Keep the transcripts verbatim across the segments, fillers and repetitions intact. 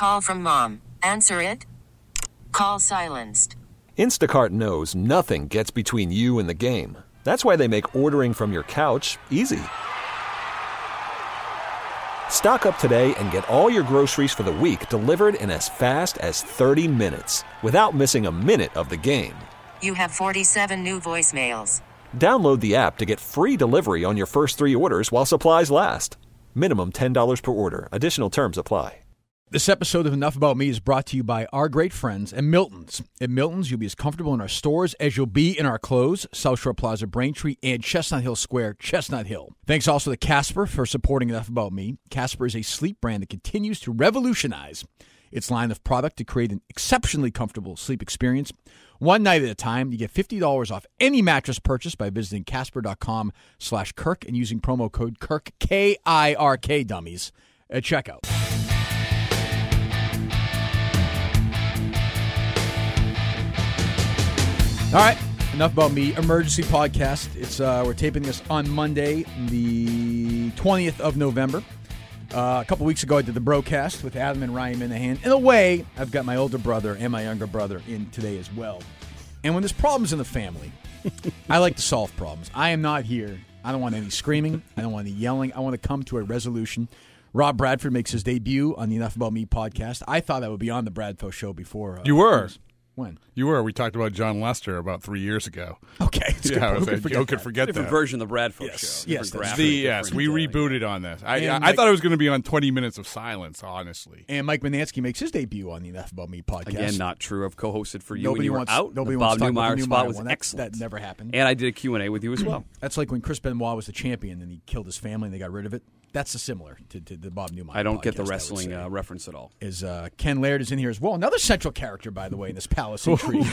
Call from mom. Answer it. Call silenced. Instacart knows nothing gets between you and the game. That's why they make ordering from your couch easy. Stock up today and get all your groceries for the week delivered in as fast as thirty minutes without missing a minute of the game. You have forty-seven new voicemails. Download the app to get free delivery on your first three orders while supplies last. Minimum ten dollars per order. Additional terms apply. This episode of Enough About Me is brought to you by our great friends at Milton's. At Milton's, you'll be as comfortable in our stores as you'll be in our clothes. South Shore Plaza, Braintree, and Chestnut Hill Square, Chestnut Hill. Thanks also to Casper for supporting Enough About Me. Casper is a sleep brand that continues to revolutionize its line of product to create an exceptionally comfortable sleep experience. One night at a time, you get fifty dollars off any mattress purchase by visiting casper.com slash Kirk and using promo code Kirk, K I R K, dummies, at checkout. All right, Enough About Me, emergency podcast. It's uh, we're taping this on Monday, the twentieth of November. Uh, a couple weeks ago, I did the broadcast with Adam and Ryan Minahan. In a way, I've got my older brother and my younger brother in today as well. And when there's problems in the family, I like to solve problems. I am not here. I don't want any screaming. I don't want any yelling. I want to come to a resolution. Rob Bradford makes his debut on the Enough About Me podcast. I thought I would be on the Bradfo show before. Uh, you were. When? You were. We talked about John Lester about three years ago. Okay. Yeah, who could forget, who could forget Different that? version of the Bradford yes. show. Yes. Different The, graphic, yes, we different, uh, rebooted on this. I, I, And I Mike- thought it was going to be on twenty minutes of silence, honestly. And Mike Manansky makes his debut on the Enough About Me podcast. Again, not true. I've co-hosted for you Nobody when you were wants, out. Nobody the wants Bob to talk about Newmeyer the spot Newmeyer was one. That, excellent. That never happened. And I did a Q and A with you as well. That's like when Chris Benoit was the champion and he killed his family and they got rid of it. That's similar to, to the Bob Newmeyer I don't get the podcast, I would wrestling say. uh, reference at all. Is uh, Ken Laird is in here as well. Another central character, by the way, in this Palace Intrigue.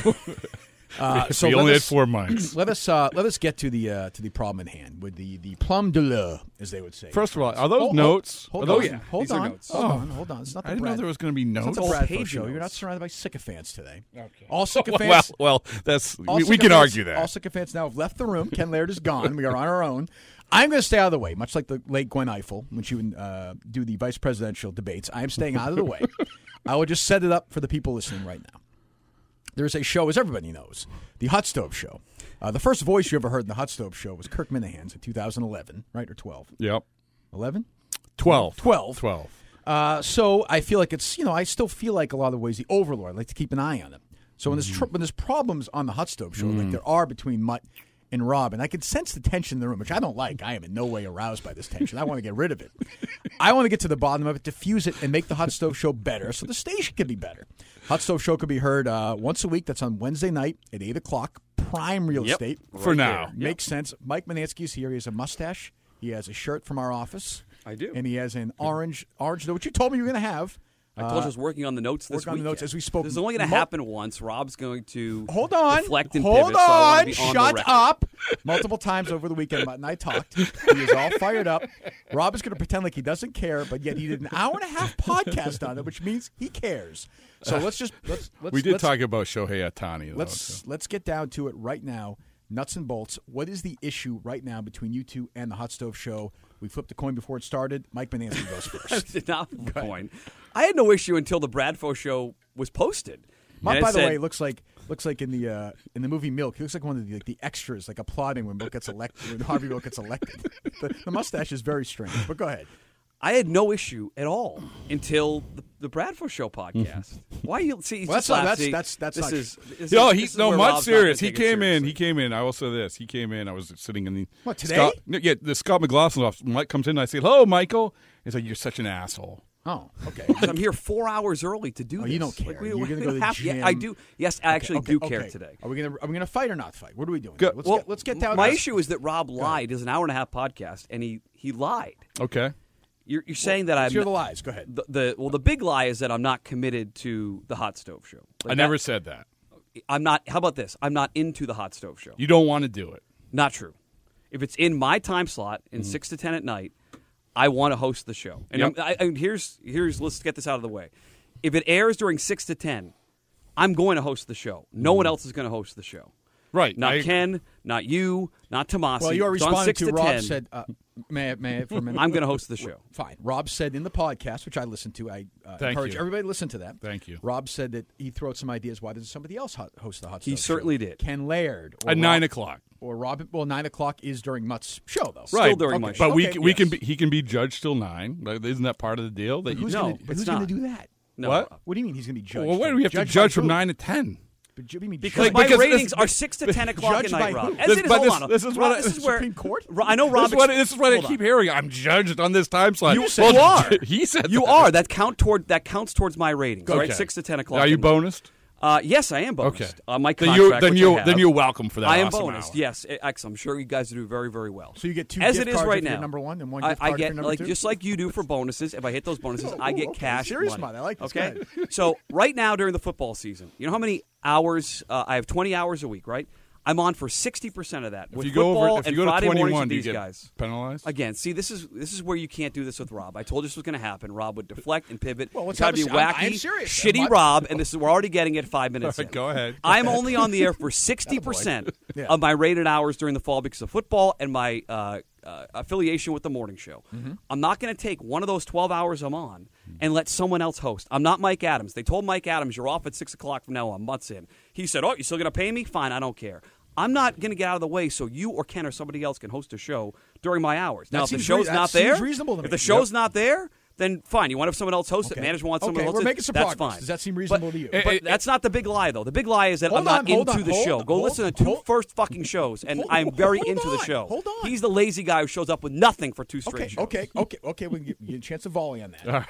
Uh, so we let only us, had four mics. Let us uh, let us get to the uh, to the problem at hand with the the plum de l'eau, as they would say. First of all, are those Hold- notes? Hold, are hold those, on, hold These are on, notes. hold Oh. on, hold on. It's not the I didn't Brad. know there was going to be It's notes. not the Bradford page show. notes. You're not surrounded by sycophants today. Okay. All well, sycophants. well, that's all we, we can sycophants- argue that. All sycophants now have left the room. Ken Laird is gone. We are on our own. I'm going to stay out of the way, much like the late Gwen Ifill when she would uh, do the vice presidential debates. I am staying out of the way. I will just set it up for the people listening right now. There's a show, as everybody knows, the Hot Stove Show. Uh, the first voice you ever heard in the Hot Stove Show was Kirk Minahan's in two thousand eleven, right, or twelve? Yep. eleven? Twelve. twelve. Twelve. Uh, so I feel like it's, you know, I still feel like a lot of ways the overlord. I like to keep an eye on it. So when there's, tr- when there's problems on the Hot Stove Show, like there are between Mutt and Rob, and I can sense the tension in the room, which I don't like. I am in no way aroused by this tension. I want to get rid of it. I want to get to the bottom of it, diffuse it, and make the Hot Stove Show better so the station can be better. Hot Stove Show could be heard uh, once a week. That's on Wednesday night at eight o'clock. Prime real Yep. estate. For now. there. Makes sense. Mike Manansky is here. He has a mustache. He has a shirt from our office. I do. And he has an orange, orange note, which you told me you were going to have. I told you I was working on the notes this work on the weekend. notes as we spoke This is only going to mo- happen once. Rob's going to Hold on. deflect and Hold pivot, so I wanna on. be on the Shut record. up. Multiple times over the weekend, Mutt and I talked. He is all fired up. Rob is going to pretend like he doesn't care, but yet he did an hour and a half podcast on it, which means he cares. So let's just let's let's We did let's, talk about Shohei Ohtani. Though, let's so. let's get down to it right now. Nuts and bolts. What is the issue right now between you two and the Hot Stove Show? We flipped the coin before it started. Mike Manansky goes first. Did not flip the coin. I had no issue until the Bradfo show was posted. Mutt, And it by the said- way, looks like looks like in the uh, in the movie Milk. He looks like one of the, like, the extras, like applauding when Milk gets elected. When Harvey Milk gets elected, the, the mustache is very strange. But go ahead. I had no issue at all until the, the Bradford Show podcast. Why you see? Well, that's just not- laugh, that's- see, that's- that's this not- is, this No, is- he this is no. where Mutt's Rob's not gonna serious. He take it came in. seriously. He came in. I will say this. He came in. I was sitting in the What, today? Scott, no, yeah, the Scott McLaughlin office. Mike comes in. and I say, "Hello, Michael." He's like, "You're such an asshole." Oh, okay. Because I'm here four hours early to do Oh, this. you don't care. Like, we, You're we gonna go don't to the have- gym. Yeah, I do. Yes, I actually okay, do okay. care today. Are we gonna are we gonna fight or not fight? What are we doing? Go- Let's Well, get let's get down. My to issue is that Rob lied. It's an hour and a half podcast, and he he lied. Okay. You're, you're saying that I'm Let's hear the lies. Go ahead. The, the well, the big lie is that I'm not committed to the Hot Stove Show. Like I never that- said that. I'm not. How about this? I'm not into the Hot Stove Show. You don't want to do it. Not true. If it's in my time slot in Mm-hmm. six to ten at night, I want to host the show. And Yep. I'm, I, and here's here's let's get this out of the way. If it airs during six to ten, I'm going to host the show. No Mm-hmm. one else is going to host the show. Right. Not I- Ken, not you, not Tomasi. Well, you are It's on responding six to, to Rob ten. said, uh, may I, may I for a minute? I'm going to host the show. Fine. Rob said in the podcast, which I listened to, I uh, Thank encourage you. everybody to listen to that. Thank you. Rob said that he threw out some ideas why doesn't somebody else ho- host the Hot He Stove certainly show? did. Ken Laird. Or At Rob, nine o'clock. Or Robin. Well, nine o'clock is during Mutt's show, though. Still Right. during my Okay. show. But we Okay, can, we can yes. be, he can be judged till nine. Like, isn't that part of the deal? That you Who's No, gonna, but it's who's going not. to do that? No, What? Rob. What do you mean he's going to be judged? Well, why do we have to by judge from who? nine to ten? But you mean Because judged my because this- ratings are six to ten o'clock Judged at night, by Rob. who? As This- it is, but hold this- on. this is Rob, what I- this is where Supreme Court? Ro- I know Rob. This is what, ex- this is what I hold keep on. hearing. I'm judged on this time slot. You, Well, you are. He said you that. are. That count toward that counts towards my ratings, right? Okay. Six to ten o'clock. Are you at night. bonused? Uh, yes, I am bonused. Okay. On my Then contract, you then which you I have, then you're welcome for that. I am awesome bonused. hour. Yes, eh, excellent. I'm sure you guys do very, very well. So you get two As gift it is cards right if you're now. number one and one I, gift I card if get you're number like two? just like you do for bonuses. If I hit those bonuses, Oh, I get okay. cash Serious money. money. I like this. Go Okay, ahead. so right now during the football season, you know how many hours uh, I have? twenty hours a week, right? I'm on for sixty percent of that If with you go football over, if you and go to Friday mornings twenty-one, with do you these get guys. penalized? Again, see, this is this is where you can't do this with Rob. I told you this was going to happen. Rob would deflect and pivot. Well, let's try to have be a se- I'm- wacky, I am serious. shitty I'm- Rob, and this is we're already getting it five minutes. All right, in. go ahead. I'm only on the air for sixty percent Yeah. of my rated hours during the fall because of football and my uh, uh, affiliation with the morning show. Mm-hmm. I'm not going to take one of those twelve hours I'm on and let someone else host. I'm not Mike Adams. They told Mike Adams, you're off at six o'clock from now on, months in. He said, oh, you still going to pay me? Fine, I don't care. I'm not going to get out of the way so you or Ken or somebody else can host a show during my hours. Now, That if the seems show's rea- not that seems there, reasonable to if me. the show's Yep. not there, then fine. You want to have someone else host it. Okay. Management wants someone Okay, else we're it. making some That's progress. fine. Does that seem reasonable but, to you? But It- it- that's not the big lie, though. The big lie is that Hold I'm not on, hold into on, the hold show. on, Go hold- listen to two hold- first fucking shows, and Hold- I'm very hold into the on, show. hold on. He's the lazy guy who shows up with nothing for two straight Okay, shows. okay, okay, okay. We can get, get a chance to volley on that.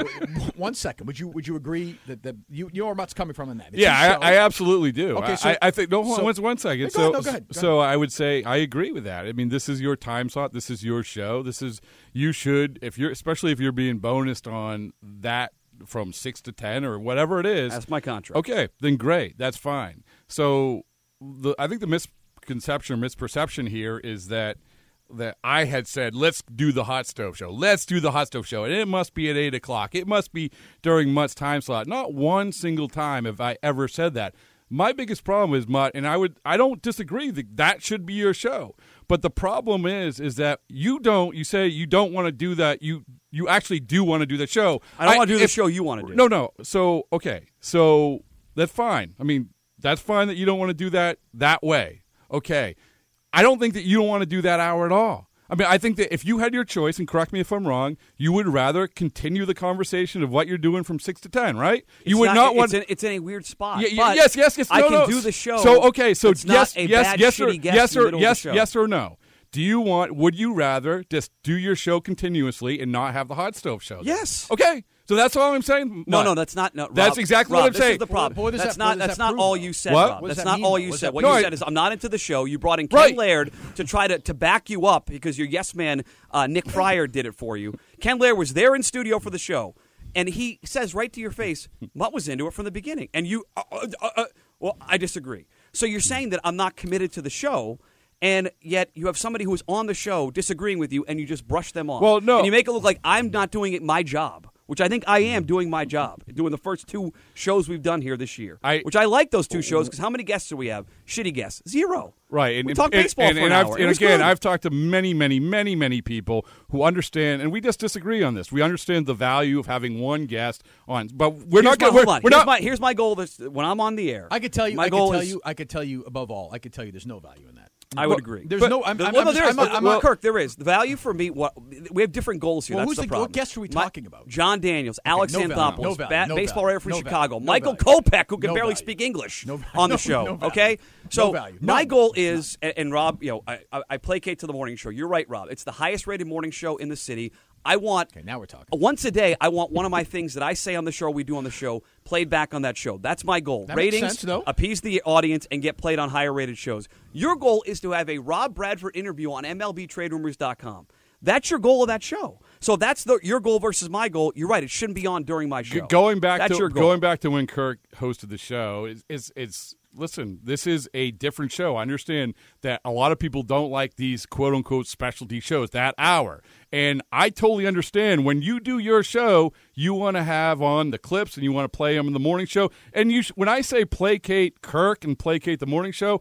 One second. Would you would you agree that, that you you know where Mutt's coming from on that? It's Yeah, his show. I, I absolutely do. Okay, I- so- I, I think no. Hold so- on, one, one second. Go So, ahead, no, go ahead, go so I would say I agree with that. I mean, this is your time slot. This is your show. This is you should if you're especially if you're being bonused on that from six to ten or whatever it is. That's my contract. Okay, then great. That's fine. So the I think the misconception or misperception here is that that I had said, let's do the hot stove show. Let's do the hot stove show. And it must be at eight o'clock. It must be during Mutt's time slot. Not one single time have I ever said that. My biggest problem is, Mutt, and I would I don't disagree that that should be your show. But the problem is is that you don't you say you don't want to do that. You you actually do want to do the show. I don't want to do the if- show you want to do. No, no. So, okay. So that's fine. I mean, that's fine that you don't want to do that that way. Okay. I don't think that you don't want to do that hour at all. I mean, I think that if you had your choice, and correct me if I'm wrong, you would rather continue the conversation of what you're doing from six to ten, right? It's you would not, want. It's in, it's in a weird spot. Yeah, yeah, but yes, yes, yes. I no, can no. do the show. So okay, so it's yes, not a yes, bad, yes, or shitty guest yes, in the or middle yes, of the show. yes, or no. Do you want? Would you rather just do your show continuously and not have the hot stove show? then? Yes. Okay. So that's all I'm saying. No, What? no, that's not. No, Rob, That's exactly Rob, what I'm this saying. Is the problem. But what does that's that- not. what does that's that not prove, all though? you said, What? Rob. What does That's that not mean, all though? you What does said. that What mean? you No, said is I'm not into the show. You brought in Ken Right. Laird to try to to back you up because your yes man uh, Nick Fryer did it for you. Ken Laird was there in studio for the show, and he says right to your face, "Mutt was into it from the beginning," and you. Uh, uh, uh, uh, well, I disagree. So you're saying that I'm not committed to the show. And yet you have somebody who is on the show disagreeing with you, and you just brush them off. Well, no. And you make it look like I'm not doing it my job, which I think I am doing my job, doing the first two shows we've done here this year. I- which I like those two shows because how many guests do we have? Shitty guests. Zero. Right, and we and, talked and, baseball and, for and an I've, hour. It and was again, good. I've talked to many, many, many, many people who understand, and we just disagree on this. We understand the value of having one guest on, but we're Here's not my, going. hold We're, on. we're here's not. My, here's my goal. This when I'm on the air. I could tell you. My I goal could tell is, you. I could tell you above all. I could tell you. There's no value in that. I would agree. There's But- no. I'm, The- I'm, well, I'm no, just- there is. I'm not- I'm well, not- Kirk, there is. The value for me, what, we have different goals here. Well, That's who's the the- problem. what guest are we My- talking about? John Daniels, Alex no value, Anthopoulos, no value, ba- no baseball value, writer for no Chicago, value, Michael no value. Kopech, who can No barely value. speak English No value. on the No- show. no value. Okay, so No value. my None. goal is, and, and Rob, you know, I, I, I placate to the morning show. You're right, Rob. It's the highest rated morning show in the city. I want Okay, now we're talking. once a day. I want one of my things that I say on the show, we do on the show, played back on that show. That's my goal. That makes Ratings, sense, though. appease the audience, and get played on higher rated shows. Your goal is to have a Rob Bradford interview on M L B Trade Rumors dot com. That's your goal of that show. So that's the your goal versus my goal. You're right. It shouldn't be on during my show. Going back that's to your goal. going back to when Kirk hosted the show is is it's listen, this is a different show. I understand that a lot of people don't like these quote unquote specialty shows that hour. And I totally understand when you do your show, you want to have on the clips and you want to play them in the morning show. And you sh- when I say placate Kirk and placate the morning show,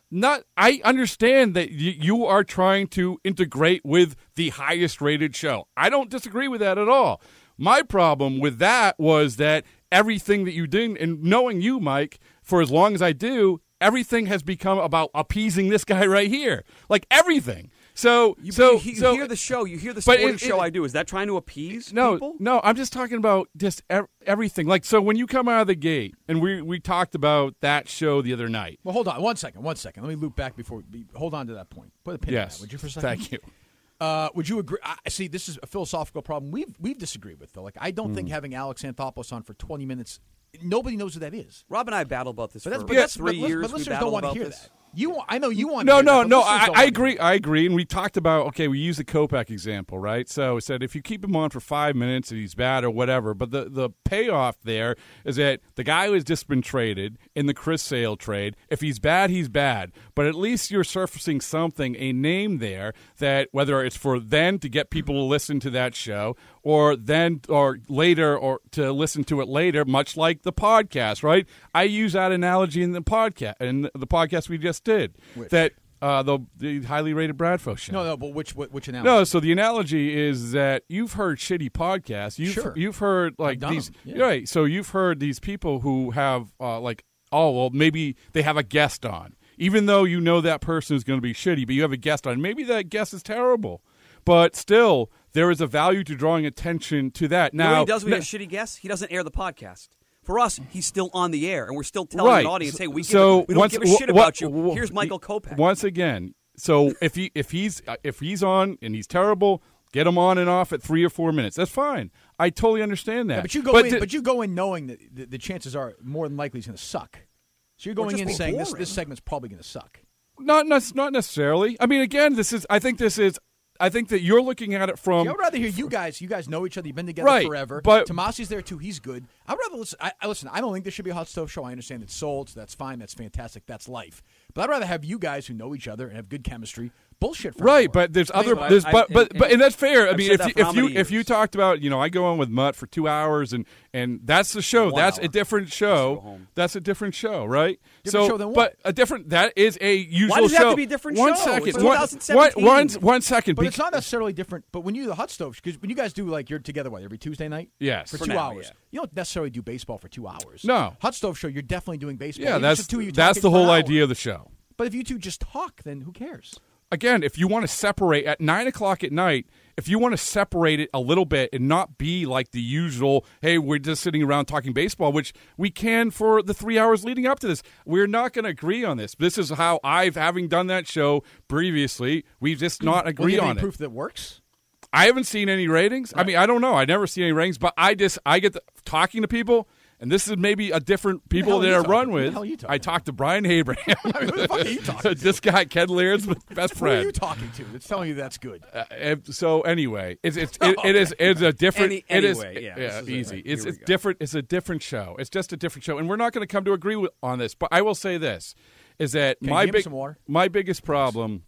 not. I understand that y- you are trying to integrate with the highest rated show. I don't disagree with that at all. My problem with that was that everything that you did, and knowing you, Mike, for as long as I do, everything has become about appeasing this guy right here. Like everything. So, You, so, you, you so, hear the show. You hear the but sporting it- show it- I do. Is that trying to appease no, people? no, I'm just talking about just ev- everything. Like, so when you come out of the gate, and we we talked about that show the other night. Well, hold on. One second. One second. Let me loop back before we hold on to that point. Put a pin in Yes, that, would you, for a second? thank you. Uh, would you agree? I see, this is a philosophical problem we've we've disagreed with, though. Like, I don't Hmm. think having Alex Anthopoulos on for twenty minutes, nobody knows who that is. Rob and I battle about this But that's, for but that's three but, years. But we listeners battle don't want to about hear this. that. You, want, I know you want. No, to hear no, that, but no. listeners I, don't I wanna agree. hear I agree. And we talked about, okay, we used the Kopak example, right? So it said if you keep him on for five minutes and he's bad or whatever, but the, the payoff there is that the guy who has just been traded in the Chris Sale trade, if he's bad, he's bad. But at least you're surfacing something, a name there that whether it's for then to get people to listen to that show or then or later or to listen to it later, much like the podcast, right? I use that analogy in the podcast in the podcast we just did. Which? That uh, the the highly rated Bradfo show. No, no, but which which, which analogy? No, so the analogy is that you've heard shitty podcasts. You've Sure. you've heard like done these them, yeah. right. So you've heard these people who have uh, like oh well maybe they have a guest on, even though you know that person is going to be shitty, but you have a guest on. Maybe that guest is terrible, but still there is a value to drawing attention to that. You know Now what he does when now- he has shitty guests? He doesn't air the podcast. For us, he's still on the air, and we're still telling right. an audience, "Hey, we, give so a, we don't once, give a shit wh- about wh- you. wh- Here's Michael Kopak." Once again, so if he if he's uh, if he's on and he's terrible, get him on and off at three or four minutes. That's fine. I totally understand that. Yeah, but you go in. di- but you go in knowing that the, the chances are more than likely he's going to suck. So you're going just in be saying this boring. this segment's probably going to suck. not nec- not necessarily. I mean, again, this is. I think this is. I think that you're looking at it from. See, I would rather hear you guys. You guys know each other. You've been together Right, forever. but- Tomasi's there too. He's good. I'd rather listen. I, I listen. I don't think this should be a hot stove show. I understand it's sold, so that's fine. That's fantastic. That's life. But I'd rather have you guys who know each other and have good chemistry bullshit for an Right, hour. but there's other, but I- there's, I- but, but, and- but, and that's fair. I I've mean, said if that you, for if how you, many if you years? talked about, you know, I go on with Mutt for two hours, and and that's the show. One that's hour. a different go show. home. That's a different show, right? Different so, show than what? but a different. That is a usual Why does it show. have to be a different one show? second, It's one- twenty seventeen. one- one- one second. But bec- it's not necessarily different. But when you do the hot stove, because when you guys do like you're together, what, every Tuesday night? Yes. For, For two now, hours. yeah. You don't necessarily do baseball for two hours. No. Hot stove show, you're definitely doing baseball. Yeah, Even if that's it's two of you that's talking the for an whole hour. idea of the show. But if you two just talk, then who cares? Again, if you want to separate at nine o'clock at night, if you want to separate it a little bit and not be like the usual, hey, we're just sitting around talking baseball, which we can for the three hours leading up to this. We're not going to agree on this. This is how I've, having done that show previously, we've just not Well, agreed you have on any it. proof that works? I haven't seen any ratings. I mean, I don't know. I never see any ratings, but I just I get the, talking to people. And this is maybe a different people Who the that hell I are you run talking- who the with. hell are you talking I talked to Brian Abraham. Who the fuck are you talking to? This guy, Ken Laird's best Who are you friend. talking to that's telling you that's good? Uh, and so anyway, it's it's it, it is it's a different. Any- it is anyway, yeah, this is a- easy. right, it's here we it's go. different. It's a different show. It's just a different show, and we're not going to come to agree with, on this. But I will say this: is that Okay, my give me big some water. my biggest problem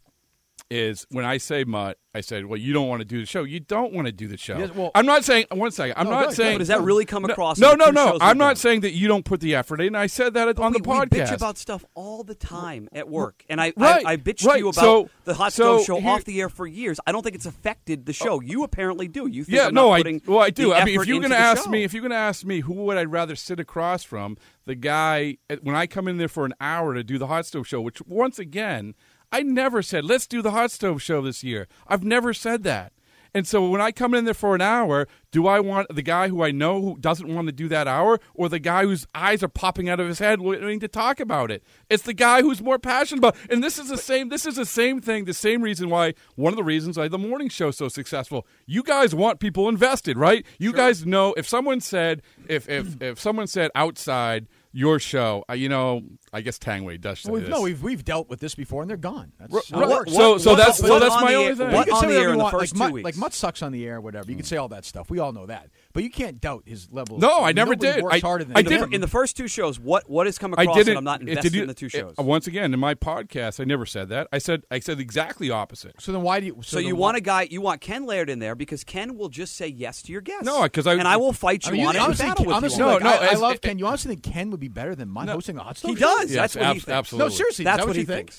is when I say Mutt, I said, well, you don't want to do the show. You don't want to do the show. Yes, well- I'm not saying one second. I'm No, not go ahead, saying. go But does that really come across? No, in the no, two no. shows I'm we've not done? saying that you don't put the effort in. I said that But on we, the we podcast. bitch about stuff all the time at work, and I Right, I, I bitched right. to you about So- the Hot so Stove Show here- off the air for years. I don't think it's affected the show. You apparently do. You think Yeah, I'm no, not I putting well, I do. the I mean, if effort you're into going to the ask show. me, if you're going to ask me, who would I rather sit across from? The guy when I come in there for an hour to do the Hot Stove Show, which once again, I never said let's do the Hot Stove Show this year. I've never said that. And so when I come in there for an hour, do I want the guy who I know who doesn't want to do that hour, or the guy whose eyes are popping out of his head waiting to talk about it? It's the guy who's more passionate about. And this is the same. This is the same thing. The same reason why one of the reasons why the morning show is so successful. You guys want people invested, right? You guys know if someone said if if if someone said outside your show, uh, you know, I guess Tangway does say Well, we've, this. no, we've we've dealt with this before, and they're gone. That's R- how it right. works. So- so what- that's- what so that's on my the only air- thing. You What can on say the whatever air you in the want, first like two Mutt, weeks? like Mutt sucks on the air, or whatever. You can say all that stuff. We all know that. But you can't doubt his level. No, of, I never nobody did. Works I- harder than I in, the, him. didn't- in the first two shows, what what has come I across didn't. that I'm not it- invested did you- in the two it- shows? once again, in my podcast, I never said that. I said I said exactly opposite. So then why do you? So then you why- want a guy, you want Ken Laird in there because Ken will just say yes to your guests. No, 'cause I- and I will fight I you mean, on it and honestly, battle with honestly, you. No, like, no, I, I as- love it- Ken. You honestly think Ken would be better than Mutt hosting a hot stove He show? does. Yes, That's what he ab- thinks. absolutely. No, seriously. That's is that what what he you think? thinks.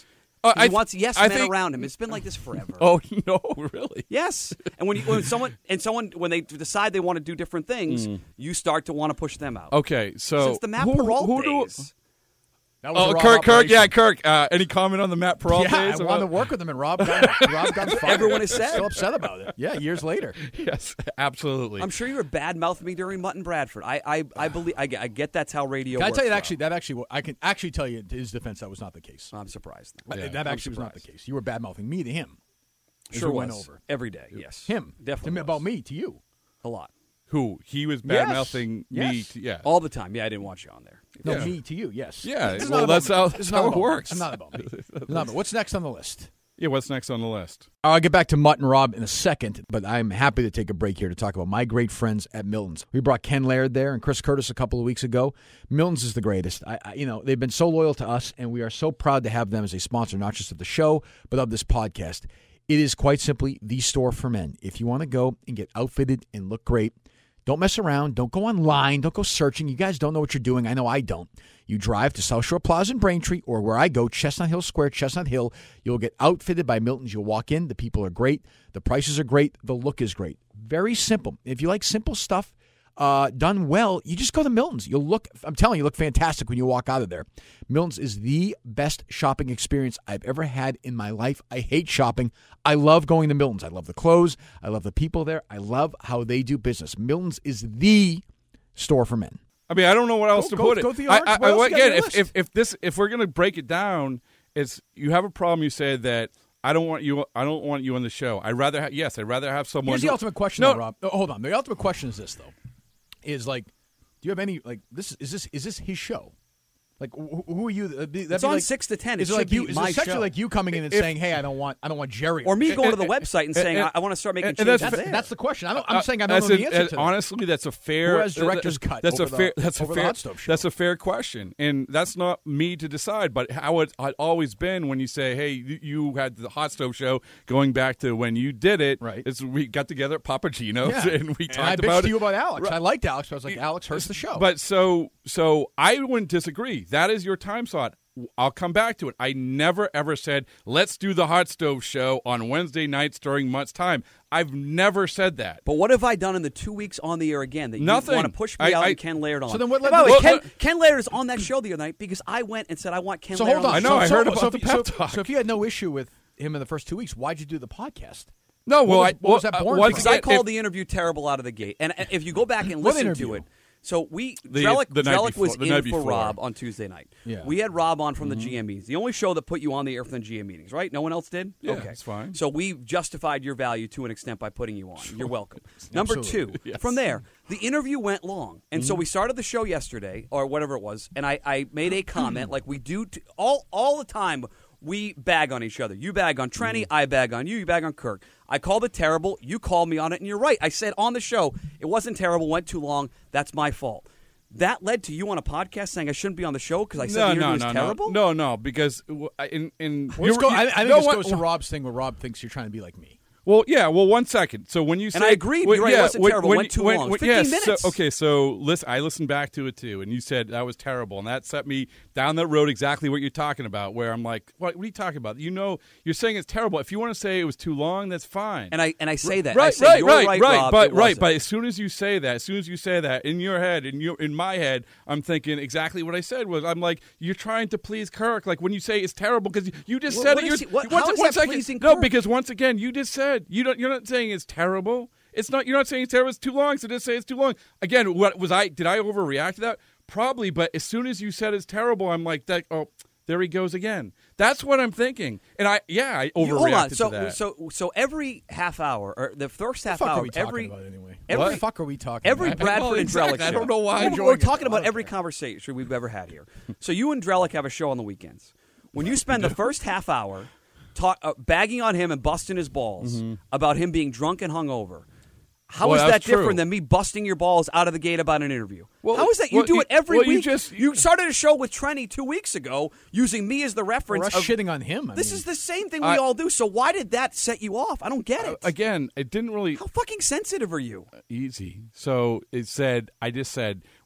Uh, he I, wants yes I men think, around him. It's been like this forever. Oh no, really? Yes, and when you, when someone and someone when they decide they want to do different things, mm. you start to want to push them out. Okay, so since the Matt who, Peralt who days. Do, That was oh, Kirk, Kirk, yeah, Kirk. Uh, any comment on the Matt Peralt yeah, days? I wanted to work with him, and Rob got, Rob got fired. Everyone is sad. So upset about it. Yeah, years later. Yes, absolutely. I'm sure you were bad mouthing me during Mutt and Bradford. I, I, I believe. I, I get that's how radio. Can I works, tell you that Rob. actually? That actually, I can actually tell you, to his defense, that was not the case. I'm surprised. Uh, Yeah, that I'm actually was not the surprised. case. You were bad mouthing me to him. as Sure we was. went over Every day. Yes, him definitely to me, was. about me to you. A lot. Who he was Yes. bad mouthing Yes. me? To, yeah, All the time. Yeah, I didn't want you on there. No, Yeah. me to you. Yes. Yeah, It's well, not that's about how- me. that's It's how not it about me. works. It's not about me. It's not about- What's next on the list? yeah. What's next on the list? I'll get back to Mutt and Rob in a second, but I'm happy to take a break here to talk about my great friends at Milton's. We brought Ken Laird there and Chris Curtis a couple of weeks ago. Milton's is the greatest. I, I, you know, they've been so loyal to us, and we are so proud to have them as a sponsor, not just of the show, but of this podcast. It is quite simply the store for men. If you want to go and get outfitted and look great, don't mess around. Don't go online. Don't go searching. You guys don't know what you're doing. I know I don't. You drive to South Shore Plaza in Braintree, or where I go, Chestnut Hill Square, Chestnut Hill. You'll get outfitted by Milton's. You'll walk in. The people are great. The prices are great. The look is great. Very simple. If you like simple stuff uh, done well, you just go to Milton's. You'll look, I'm telling you, you look fantastic when you walk out of there. Milton's is the best shopping experience I've ever had in my life. I hate shopping. I love going to Milton's. I love the clothes. I love the people there. I love how they do business. Milton's is the store for men. I mean, I don't know what else Go- to go- put go it. to the I, arch. I, What else I, you got on again, your if, list? if if this if we're gonna break it down, it's you have a problem. You say that I don't want you. I don't want you on the show. I rather ha- yes, I'd rather have someone. Here's the who- ultimate question, No, though, Rob. Oh, hold on. The ultimate question is this, though: is like, do you have any like this? Is this is this his show? Like, who, who are you? That'd be It's on like, six to ten. It Is it should like be you? Is my it essentially show. like you coming in and If- saying, "Hey, I don't want, I don't want Jerry," Or me going to the and- website and saying, and- I, I want to start making and changes that's- That's, there. that's the question. I don't, I'm Uh, saying I don't that's know a- the answer and to that. honestly, that's a fair. Who has director's that- cut That's over a fair. the- that's a over the fair. Hot Stove Show? That's a fair question, and that's not me to decide. But how it had always been when you say, "Hey, you- you had the Hot Stove Show," going back to when you did it. Right. It's we got together at Papa Gino's Yeah. and we And talked I bitched about to it. you about Alex. Right. I liked Alex, but I was like, Alex hurts the show. But so so I wouldn't disagree. That is your time slot. I'll come back to it. I never ever said let's do the Hot Stove Show on Wednesday nights during Mutt's time. I've never said that. But what have I done in the two weeks on the air again that Nothing. you want to push me I- out I- and Ken Laird on? So then what And led by the to- way, Well, Ken, Ken Laird is on that show the other night because I went and said I want Ken so Laird hold on on. the I know, show. I So, heard so, about so the if, pep so, talk. so if you had no issue with him in the first two weeks, why'd you do the podcast? No, well, was- I, what was well, that uh, born once from? Because I again, called if- the interview terrible out of the gate. And uh, if you go back and What listen interview? to it, so we The- Drellick, the night Drellick was before- the night in for before. Rob on Tuesday night. Yeah. Mm-hmm. We had Rob on from the G M meetings, the only show that put you on the air from the G M meetings, right? No one else did. Yeah, okay, that's fine. So we justified your value to an extent by putting you on. You're welcome. Number Absolutely. two, from there, the interview went long, and Mm-hmm. so we started the show yesterday or whatever it was, and I, I made a comment like we do t- all all the time. We bag on each other. You bag on Trenny, Mm-hmm. I bag on you, you bag on Kirk. I called it terrible. You called me on it, and you're right. I said on the show, it wasn't terrible, went too long. That's my fault. That led to you on a podcast saying I shouldn't be on the show because I said no, the interview no, was no, terrible? no, no, no, because w- in in Well, let's you- go, you- I, I think no, this what- goes to Rob's thing where Rob thinks you're trying to be like me. Well, yeah. Well, one second. So when you say, And I agreed. when- You're right, it yeah, wasn't when- terrible. It when- went too when- long. when- fifteen yes, minutes. So, okay, so listen, I listened back to it too, and you said that was terrible, and that set me down that road exactly what you're talking about. Where I'm like, what, what are you talking about? You know, you're saying it's terrible. If you want to say it was too long, that's fine. And I and I say that. I Right, say, right, you're right, right, right. Rob, but it right, wasn't. but as soon as you say that, as soon as you say that in your head, in your in my head, I'm thinking exactly what I said was. I'm like, you're trying to please Kirk. Like when you say it's terrible because you, you just Well, said what it. You're, is he- what- once- how is one that second. pleasing No, Kirk? because once again, you just said you don't. You're not saying it's terrible. It's not. You're not saying it's terrible. It's too long. So just say it's too long. Again, what was I? Did I overreact to that? Probably. But as soon as you said it's terrible, I'm like, that. Oh, there he goes again. That's what I'm thinking. And I, yeah, I You- overreacted Hold on. So to that. so so every half hour or the first half What the fuck hour, are we talking every about anyway? every- what the fuck are we talking Every about? Bradford Well, and exactly. Drellick I show. don't know why. We're, Enjoying we're it. talking I about don't every care. conversation we've ever had here. So you and Drellick have a show on the weekends. When you spend the first half hour talk, uh, bagging on him and busting his balls about him being drunk and hungover, how Well, is that that's true. different than me busting your balls out of the gate about an interview? Well, how is that? You well, do you- it every well, you week. just- you started a show with Trenny two weeks ago using me as the Or reference. us of, shitting on him. I this mean. is the same thing we I- all do. So why did that set you off? I don't get it. Again, it didn't really How fucking sensitive are you? easy. So it said, I just said,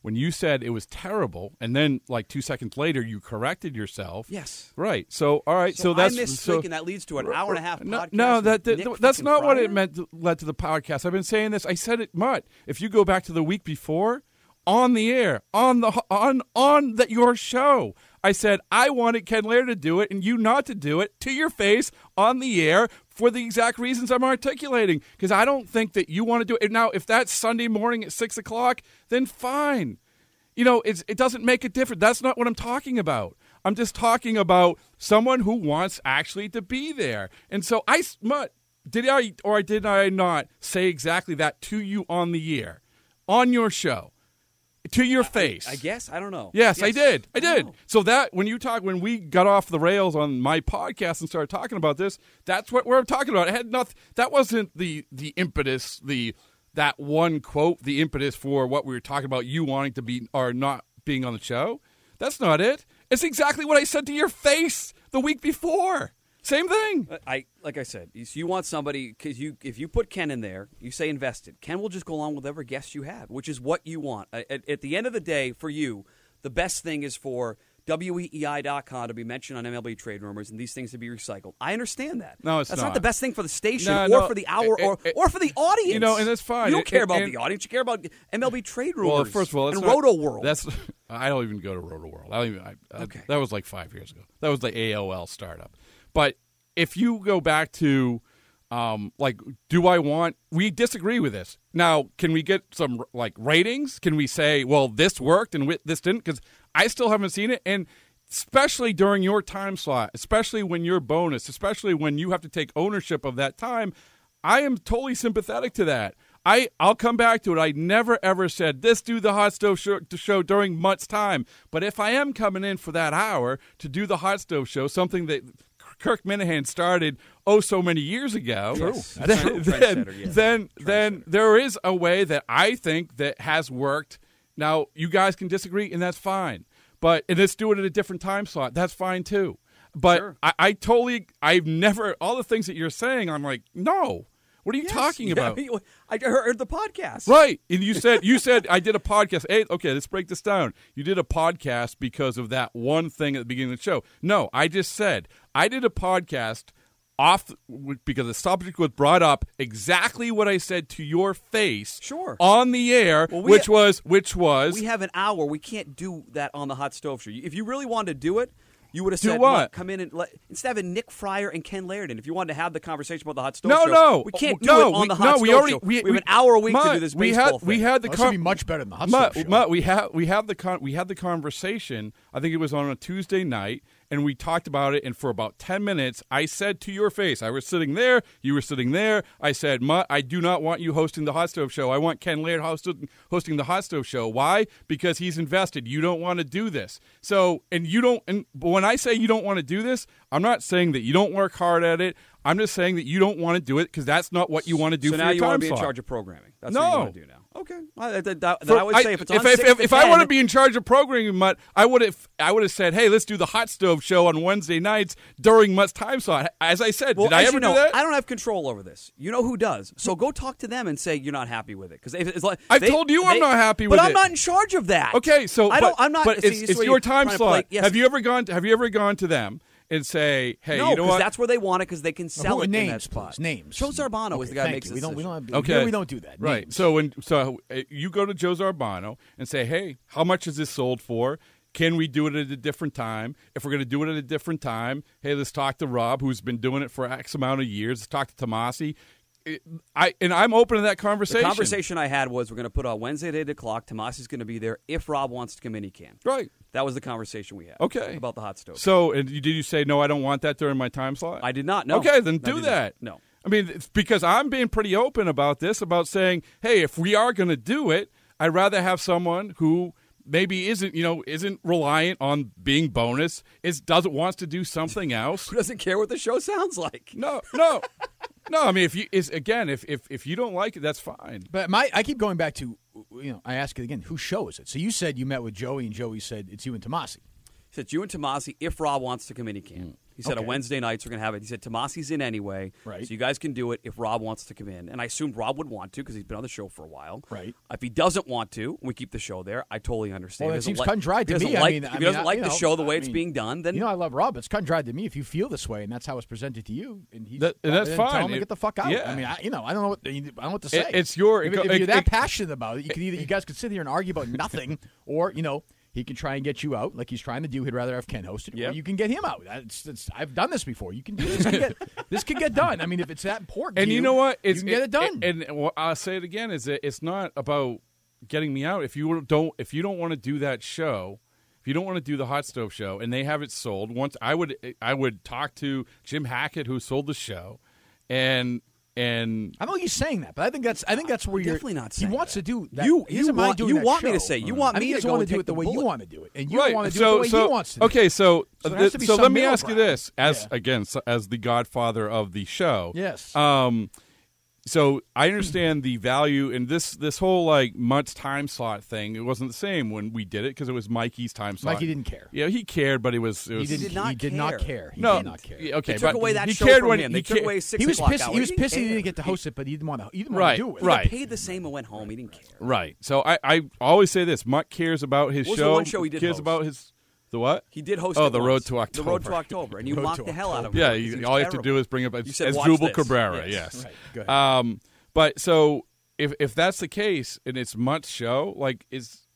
when you said it was terrible, and then like two seconds later you corrected yourself. Yes. Right. So all right. So, So, that's I missed so, thinking that leads to an hour and a half no, podcast. no, that, with that Nick that's fucking not what Fryer? it meant. To, led to the podcast. I've been saying this. I said it, Mutt. If you go back to the week before, on the air, on the on on that your show, I said I wanted Ken Laird to do it and you not to do it to your face on the air for the exact reasons I'm articulating. Because I don't think that you want to do it now. If that's Sunday morning at six o'clock, then fine. You know, it's, it doesn't make a difference. That's not what I'm talking about. I'm just talking about someone who wants actually to be there. And so I, did I or did I not say exactly that to you on the air, on your show, to your face? I, I guess. I don't know. Yes, yes. I did. I did. know. So that when you talk, when we got off the rails on my podcast and started talking about this, that's what we're talking about. It had nothing. That wasn't the the impetus. The that one quote, the impetus for what we were talking about, you wanting to be or not being on the show. That's not it. It's exactly what I said to your face the week before. Same thing. I like I said, you, you want somebody because you if you put Ken in there, you say invested. Ken will just go along with whatever guests you have, which is what you want. At, at the end of the day, for you, the best thing is for W E E I dot com to be mentioned on M L B Trade Rumors and these things to be recycled. I understand that. No, it's That's not. not the best thing for the station No, or no, for the hour it- or, it- or for the audience. You know, and that's fine. You don't It- care it- about and- the audience. You care about M L B Trade Rumors. Well, first of all, that's and not, Roto World. That's I don't even go to Roto World. I don't even. I, I, Okay. That was like five years ago. That was the A O L startup. But if you go back to, um, like, do I want? We disagree with this. Now, can we get some like ratings? Can we say, well, this worked and wi- this didn't? Because I still haven't seen it, and especially during your time slot, especially when you're bonus, especially when you have to take ownership of that time, I am totally sympathetic to that. I, I'll come back to it. I never, ever said, this do the Hot Stove show, show during Mutt's time. But if I am coming in for that hour to do the Hot Stove show, something that Kirk Minahan started oh so many years ago, True. then, That's true. then, Trendsetter, yes. then, then there is a way that I think that has worked. Now, you guys can disagree, and that's fine. But and let's do it at a different time slot. That's fine, too. But Sure. I, I totally, I've never, all the things that you're saying, I'm like, no. What are you Yes. talking Yeah, about? I heard the podcast. Right. And you said, you said, I did a podcast. Hey, okay, let's break this down. You did a podcast because of that one thing at the beginning of the show. No, I just said, I did a podcast off because the subject was brought up exactly what I said to your face Sure. on the air, Well, we which ha- was, which was, We have an hour. We can't do that on the Hot Stove Show. If you really wanted to do it, you would have Do said, what? "Look, come in and let, instead of having Nick Fryer and Ken Laird in. If you wanted to have the conversation about the Hot Stove no, Show, no, we can't do no, it on we, the Hot no, Stove we already, Show. We, we have an hour a week Mutt, to do this we baseball had, thing. We had the This con- would be much better than the Hot Mutt, Stove Show. Mutt, we have we have the con- we had the conversation. I think it was on a Tuesday night, and we talked about it. And for about ten minutes, I said to your face, I was sitting there, you were sitting there. I said, Mutt, I do not want you hosting the Hot Stove Show. I want Ken Laird hosting hosting the Hot Stove Show. Why? Because he's invested. You don't want to do this. So, and you don't. And but when I say you don't want to do this, I'm not saying that you don't work hard at it. I'm just saying that you don't want to do it because that's not what you want to do so for now your you time want to be slot. in charge of programming. That's No. what you want to do now. Okay. Well, that, that, that, For- I would say if it's on if, if, six if, to if I ten, want to be in charge of programming Mutt, I would have I would have said, hey, let's do the Hot Stove Show on Wednesday nights during Mutt's time slot. As I said, well, did I as ever you know, do that? I don't have control over this. You know who does. So go talk to them and say you're not happy with it. Because it's like I've they- told you I'm they- not happy but with I'm it. not in charge of that. Okay, so I don't. but, I'm not. But see, it's, this is it's where your you're time trying to slot. play- yes. Have you ever gone? To, have you ever gone to them and say, hey, No, you know because what? that's where they want it because they can sell Who- it in names, that spot. please, names. Joe Zarbano Okay, is the guy who thank makes you. the We don't. We decision. don't. Have, Okay. here we don't do that. Right. Names. So when so uh, you go to Joe Zarbano and say, "Hey, how much is this sold for? Can we do it at a different time? If we're going to do it at a different time, hey, let's talk to Rob, who's been doing it for X amount of years. Let's talk to Tomasi. It- I and I'm open to that The conversation. conversation I had was we're going to put on Wednesday at eight o'clock. Tomasi's going to be there. If Rob wants to come in, he can. Right. That was the conversation we had. Okay. About the hot stove. So, and you, did you say no? I don't want that during my time slot. I did not. No. Okay, then I do did that. Not. No. I mean, it's because I'm being pretty open about this, about saying, hey, if we are going to do it, I'd rather have someone who maybe isn't, you know, isn't reliant on being bonus, is doesn't wants to do something else. Who doesn't care what the show sounds like? No, no, no. I mean, if you is again, if if if you don't like it, that's fine. But my, I keep going back to, you know, I ask it again, whose show is it? So you said you met with Joey, and Joey said it's you and Tomasi. said you and Tomasi, if Rob wants to come in, he can. Mm. He said Okay. on Wednesday nights we're going to have it. He said Tomasi's in anyway, Right. so you guys can do it if Rob wants to come in. And I assumed Rob would want to because he's been on the show for a while. Right. If he doesn't want to, we keep the show there. I totally understand. Well, He it doesn't seems like- cut and dried he to doesn't me. I like- mean, if I he mean, doesn't I- like you the know, show the way I it's mean, being done, then You know, I love Rob. It's cut and dried to me if you feel this way, and that's how it's presented to you. And he's That- and that's then Tell fine. him to It- get the fuck out. yeah. I mean, I, you know, I don't know what I don't know what to say. It- it's your- if, it- if it- you're that it- passionate about it, you can either you guys could sit here and argue about nothing, or you know. He can try and get you out like he's trying to do. He'd rather have Ken host it, Yep. or you can get him out. That's, that's, I've done this before. You can do this. Can get, this can get done. I mean, if it's that important, And to you know what? You It's, can get it done. And, and what I'll say it again is that it's not about getting me out. If you don't, if you don't want to do that show, if you don't want to do the hot stove show, and they have it sold, once I would, I would talk to Jim Hackett, who sold the show, and and I don't think he's saying that, but I think that's I think that's where you're. definitely not He saying wants that. to do that. You- he you doesn't mind want- doing you that want me show. to say, you want I me think he to doesn't go want and to do take it the the way you bullet. want to do it, and you right. want to do so, it the way so, he wants to. do Okay, it. so, So there has to be so some let me middle ask you ground. this, as Yeah. again, so, as the godfather of the show. Yes. Um, so I understand the value in this this whole like Mutt's time slot thing. It wasn't the same when we did it because it was Mikey's time slot. Mikey didn't care. Yeah, he cared, but it was. It He was did, did not he did not care. care. He no, did not care. yeah, okay, They took but away that he show cared from when him. he They took ca- away six He was o'clock pissed. hour. He was didn't pissed he care. didn't get to host it, but he didn't want to. He didn't Right, want to do it. right. He paid the same and went home. He didn't care. Right. So I, I always say this: Mutt cares about his What was the show. one show he did cares host? about his the what? He did host. Oh, it the once. Road to October. The Road to October, and you Road mocked to the hell out of him. Yeah, because you, he was all you have to terrible. do is bring up You as said, "Watch Jubal this." Cabrera. Yes. Yes. Right. Go ahead. Um, but so if if that's the case and it's Mutt's show, like is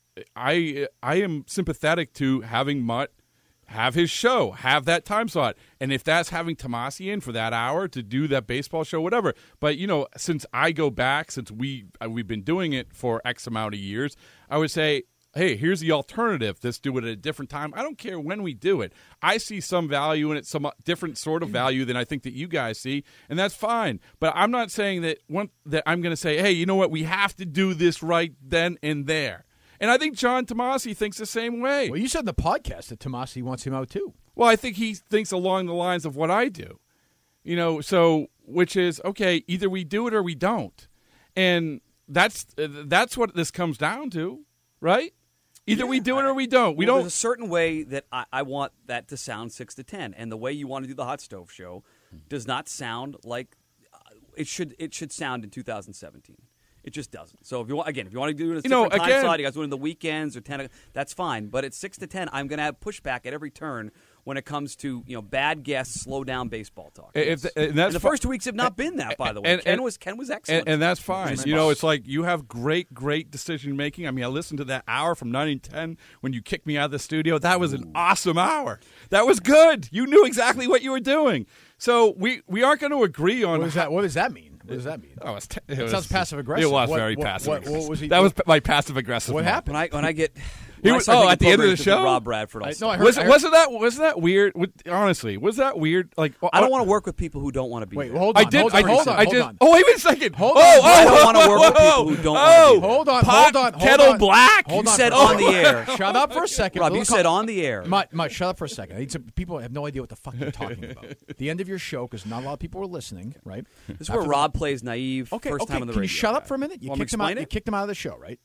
I I am sympathetic to having Mutt have his show, have that time slot, and if that's having Tomasi in for that hour to do that baseball show, whatever. But you know, since I go back, since we uh, we've been doing it for X amount of years, I would say, hey, here's the alternative. Let's do it at a different time. I don't care when we do it. I see some value in it, some different sort of value than I think that you guys see, and that's fine. But I'm not saying that one that I'm going to say, hey, you know what? We have to do this right then and there. And I think John Tomasi thinks the same way. Well, you said in the podcast that Tomasi wants him out too. Well, I think he thinks along the lines of what I do. You know, so which is okay, either we do it or we don't. And that's uh, that's what this comes down to, right? Either we do it or we don't. We Well, don't There's a certain way that I, I want that to sound six to ten, and the way you want to do the hot stove show does not sound like uh, it should. It should sound in two thousand seventeen. It just doesn't. So if you want, again, if you want to do it at a You know, different time again- slot, you guys do it in the weekends or ten. That's fine. But at six to ten, I'm going to have pushback at every turn when it comes to you know bad guests, slow down baseball talk. If- Yes. and that's and the fi- first two weeks have not been that, by the way. and- Ken and- was Ken was excellent, and, and that's fine. Just You know, fine. it's like you have great, great decision making. I mean, I listened to that hour from nine to ten when you kicked me out of the studio. That was an awesome hour. That was good. You knew exactly what you were doing. So we, we aren't going to agree on What does that? What does that mean? What does that mean? Oh, it, was t- it, It was, sounds passive-aggressive. It was What- very what- passive. what- what was he- that was my passive aggressive. What moment. happened? when I when I get He when I was- start oh, thinking at the end of the programs, it's show? Rob Bradford. I- Also. no, I heard- Was I it, heard- wasn't that wasn't that weird? Would- Honestly, was that weird? Like I don't want to work with people who don't want to be. Wait, there. hold on. I did. Hold I on. did. Hold on. I hold just. on. Oh, wait a second. Hold oh, on. Oh, I don't wanna work with people whoa, who don't oh, wanna be there. Hold on, pot, hold on, hold kettle on. black. Hold You on. said hold on the air. Shut up for a second. Rob, you Look, said on the air. Mutt, Mutt, shut up for a second. I need some, people have no idea what the fuck you're talking about. The end of your show, because not a lot of people were listening, right? This is where Rob plays naive. Okay, first okay. time on the Can radio. you shut up for a minute? You Want me kicked to him out. explain You it? kicked him out of the show, right?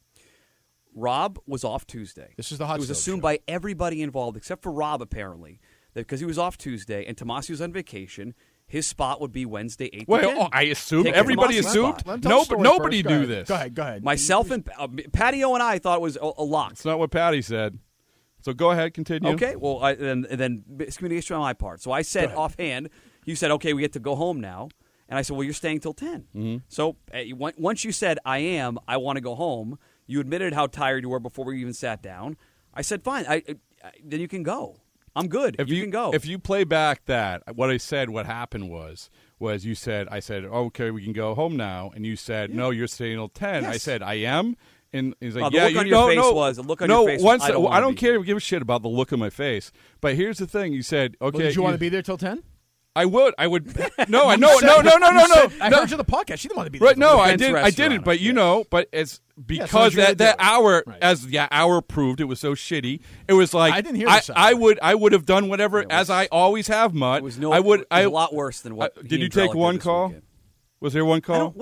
Rob was off Tuesday. This is the hot It was stove assumed show. by everybody involved, except for Rob, apparently, that because he was off Tuesday and Tomasi was on vacation, his spot would be Wednesday eight Well, to ten. oh, I assumed Take everybody Tomasi's assumed. spot. Let him tell No, the but story nobody first. Go knew ahead. this. Go ahead. Go ahead. Myself and uh, Patio and I thought it was a, a lock. It's not what Patty said. So go ahead, continue. Okay, well, I, and, and then miscommunication on my part. So I said offhand, you said, okay, we get to go home now. And I said, well, you're staying till ten. Mm-hmm. So uh, you- once you said, I am, I want to go home, you admitted how tired you were before we even sat down. I said, fine, I, I, then you can go. I'm good. If you, you can go. If you play back that, what I said, what happened was, was you said, I said, okay, we can go home now, and you said, no, you're staying till ten. I Yes. said, I am. And he's like, Oh, the yeah, look you on your no, face no, was- the look on no, your face was, once, I don't well, I wanna don't be care, here. give a shit about the look on my face. But here's the thing: you said, okay, Well, did you want to be there till ten? I would, I would. No, I no, no, no, no, no, no. I no. heard you on the podcast. You didn't want to be there. Right? till No, ten. I Defense did. I restaurant, didn't. But you yes. know, but it's so because you're that gonna that do it. hour, Right. as the hour proved, it was so shitty. It was like I didn't hear I, this hour. I would, I would have done whatever, It was- as I always have, Mutt. it was no, I would. it was I a lot worse than what. uh, he did you and take Drellick one this call? weekend. Was there one I call? don't, what, do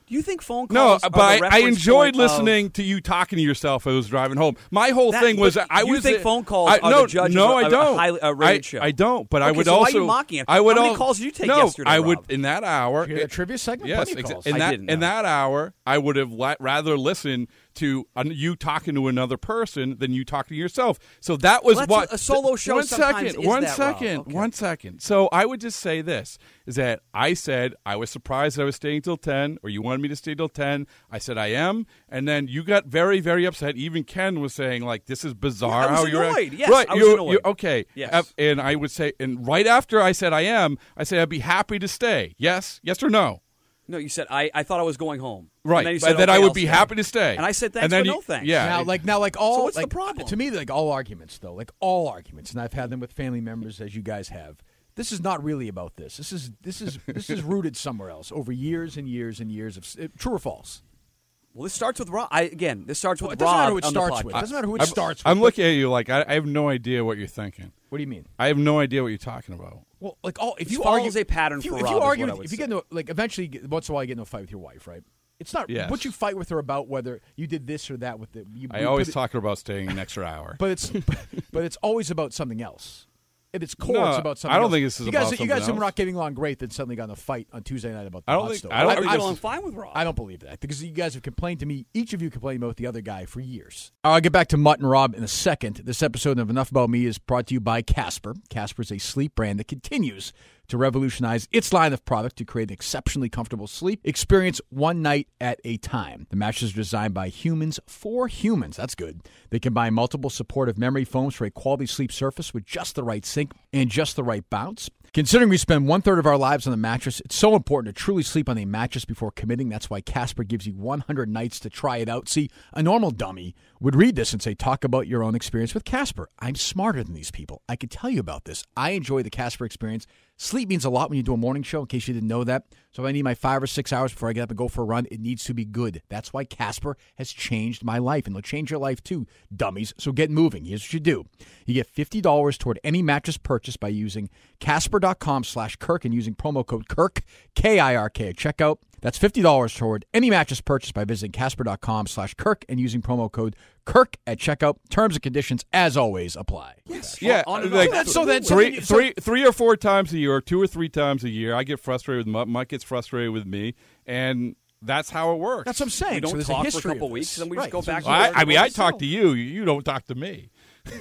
Do you think phone No, calls? but are I, the I reference enjoyed point listening of, to you talking to yourself as I was driving home. My whole That- thing was but I you was. think uh, phone calls I, are no, the judge no, of a- I a don't. highly- a rated I, show? I don't. But I Okay, would so why are also. you mocking it? I would How many al- calls did you take no, yesterday, I would Rob? in that hour. You had a it- trivia segment? Yes, Plenty of exa- calls. in I that didn't in know. that hour, I would have la- rather listened to uh, you talking to another person than you talking to yourself. So that was Well, that's what a- a solo show One sometimes second, is one that, Rob. second, Okay. one second. So I would just say this: is that I said I was surprised that I was staying till ten, or you wanted me to stay till ten. I said I am, and then you got very, very upset. Even Ken was saying like, "This is bizarre." Yeah, I was how you're act-" annoyed. Yes, right? I was you, annoyed. you- okay. Yes. Uh, and I would say, and right after I said I am, I said I'd be happy to stay. Yes, yes or no. No, you said I, I thought I was going home. Right, And then you but said, then okay, I would I'll be stay. happy to stay. And I said thanks, and then but you- no thanks. Yeah, Now, it- like now, like all what's the like, problem? to me, like all arguments, though, like all arguments, and I've had them with family members, as you guys have. This is not really about this. This is this is this is rooted somewhere else over years and years and years of uh, true or false. Well, this starts with Rob. I, again, this starts Well, with it doesn't Rob matter who it on the starts with. It podcast. doesn't matter who it I'm, starts with. I'm looking at you like I, I have no idea what you're thinking. What do you mean? I have no idea what you're talking about. Well, like all if This you follows argue a pattern if you, for if Rob you is argue what I with- would if you say. get into like eventually you get- once in a while you get into a fight with your wife, right? It's not Yes. what you fight with her about whether you did this or that with the. You, I you always put it- talk about staying an extra hour. but it's but it's always about something else. At its core, No, it's about something I don't else. think this is you guys, about You guys something were not else. getting along great, then suddenly got in a fight on Tuesday night about the I don't hot think- stove. I don't I think get this along is- fine with Rob. I don't believe that because you guys have complained to me. Each of you complained about the other guy for years. I'll get back to Mutt and Rob in a second. This episode of Enough About Me is brought to you by Casper. Casper is a sleep brand that continues to revolutionize its line of product to create an exceptionally comfortable sleep experience one night at a time. The mattress is designed by humans for humans. That's good. They combine multiple supportive memory foams for a quality sleep surface with just the right sink and just the right bounce. Considering we spend one third of our lives on the mattress, it's so important to truly sleep on a mattress before committing. That's why Casper gives you one hundred nights to try it out. See, a normal dummy would read this and say, talk about your own experience with Casper. I'm smarter than these people. I could tell you about this. I enjoy the Casper experience. Sleep means a lot when you do a morning show, in case you didn't know that. So if I need my five or six hours before I get up and go for a run, it needs to be good. That's why Casper has changed my life, and they'll change your life too, dummies. So get moving. Here's what you do. You get fifty dollars toward any mattress purchase by using Casper.com slash Kirk and using promo code Kirk, K I R K at checkout. That's fifty dollars toward any mattress purchase by visiting Casper.com slash Kirk and using promo code Kirk at checkout. Terms and conditions, as always, apply. Yes. Yeah, On- on- like on- so then- so three, then you- so- three, three or four times a year, or two or three times a year, I get frustrated with Mutt. Mutt gets frustrated with me, and that's how it works. That's what I'm saying. We don't so there's talk for a history couple of weeks, this. and then we Right. just go So back there's- to I, where I it mean, I was talk so. to you. You don't talk to me.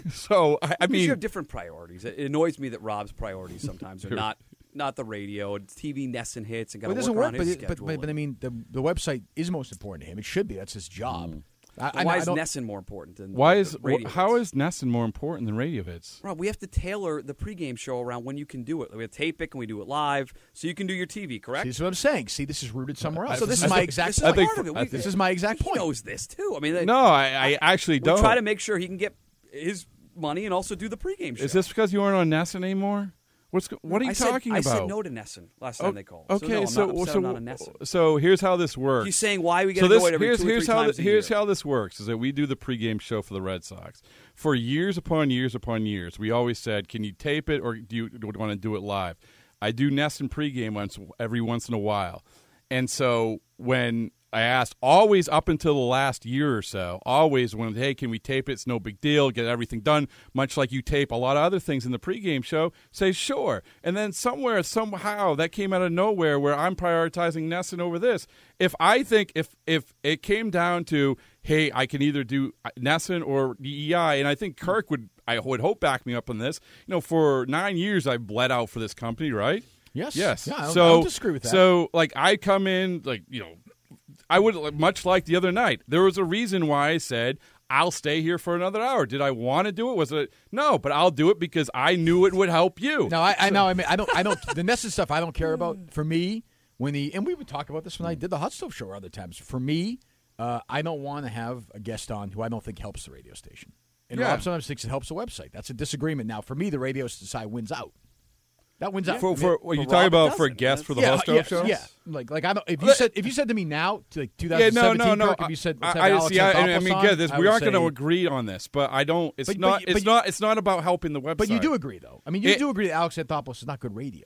so I, I Because mean, you have different priorities. It annoys me that Rob's priorities sometimes are not not the radio and T V nests and hits and got Well, it to doesn't work work, around but, his it, but, schedule. but, but I mean, the, the website is most important to him. It should be. That's his job. I, I, why I is don't- Nesson more important than why the is radio wh- how hits? is Nesson more important than radio hits? Rob, we have to tailor the pregame show around when you can do it. We have to tape it and we do it live, so you can do your T V, correct? See, this is what I'm saying. See, this is rooted somewhere else. I- so this I is my think- exact This is point. part of it. I We- think- This is my exact he point. knows this too. I mean, No, I, I actually we don't. try to make sure he can get his money and also do the pregame show. Is this because you aren't on Nesson anymore? What's go- what are you I said, talking I about? said no to Nesson last time Oh, they called. Okay, so, no, I'm not upset so I'm not on Nesson. so here's how this works. He's saying why we get so to this, go it every here's, two or here's three how times th- a here's year. how this works: is that we do the pregame show for the Red Sox for years upon years upon years. We always said, "Can you tape it, or do you, do you want to do it live?" I do Nesson pregame once every once in a while, and so when I asked, always up until the last year or so, always when, hey, can we tape it? It's no big deal. Get everything done. Much like you tape a lot of other things in the pregame show, say sure. And then somewhere, somehow, that came out of nowhere where I'm prioritizing Nesson over this. If I think, if if it came down to, hey, I can either do Nesson or D E I, and I think Kirk would, I would hope, back me up on this. You know, for nine years, I've bled out for this company, right? Yes. Yes. Yeah, I don't, so, I don't disagree with that. So, like, I come in, like, you know, I would, much like the other night, there was a reason why I said, I'll stay here for another hour. Did I want to do it? Was it no? But I'll do it because I knew it would help you. No, I, I know. I mean, I don't. I don't. The Nesson stuff I don't care about. For me, when the and we would talk about this when I did the Hot Stove Show other times. For me, uh, I don't want to have a guest on who I don't think helps the radio station. And Yeah. Rob sometimes thinks it helps the website. That's a disagreement. Now, for me, the radio side wins out. That wins out. For, for what you For talking Rob, it about for a doesn't. guest for the yeah, Hot Stove yeah, Show? yeah. Like, like I don't. If you Let- said if you said to me now, to like Yeah, twenty no, seventeen, no, no. Kirk, if you said, I, let's have I, Alex see, I, Anthopoulos I mean, on, get this. I We would aren't going to say- agree on this, but I don't. It's But- not. but- it's but- not. It's not about helping the website. But you do agree, though. I mean, you It- do agree that Alex Anthopoulos is not good radio.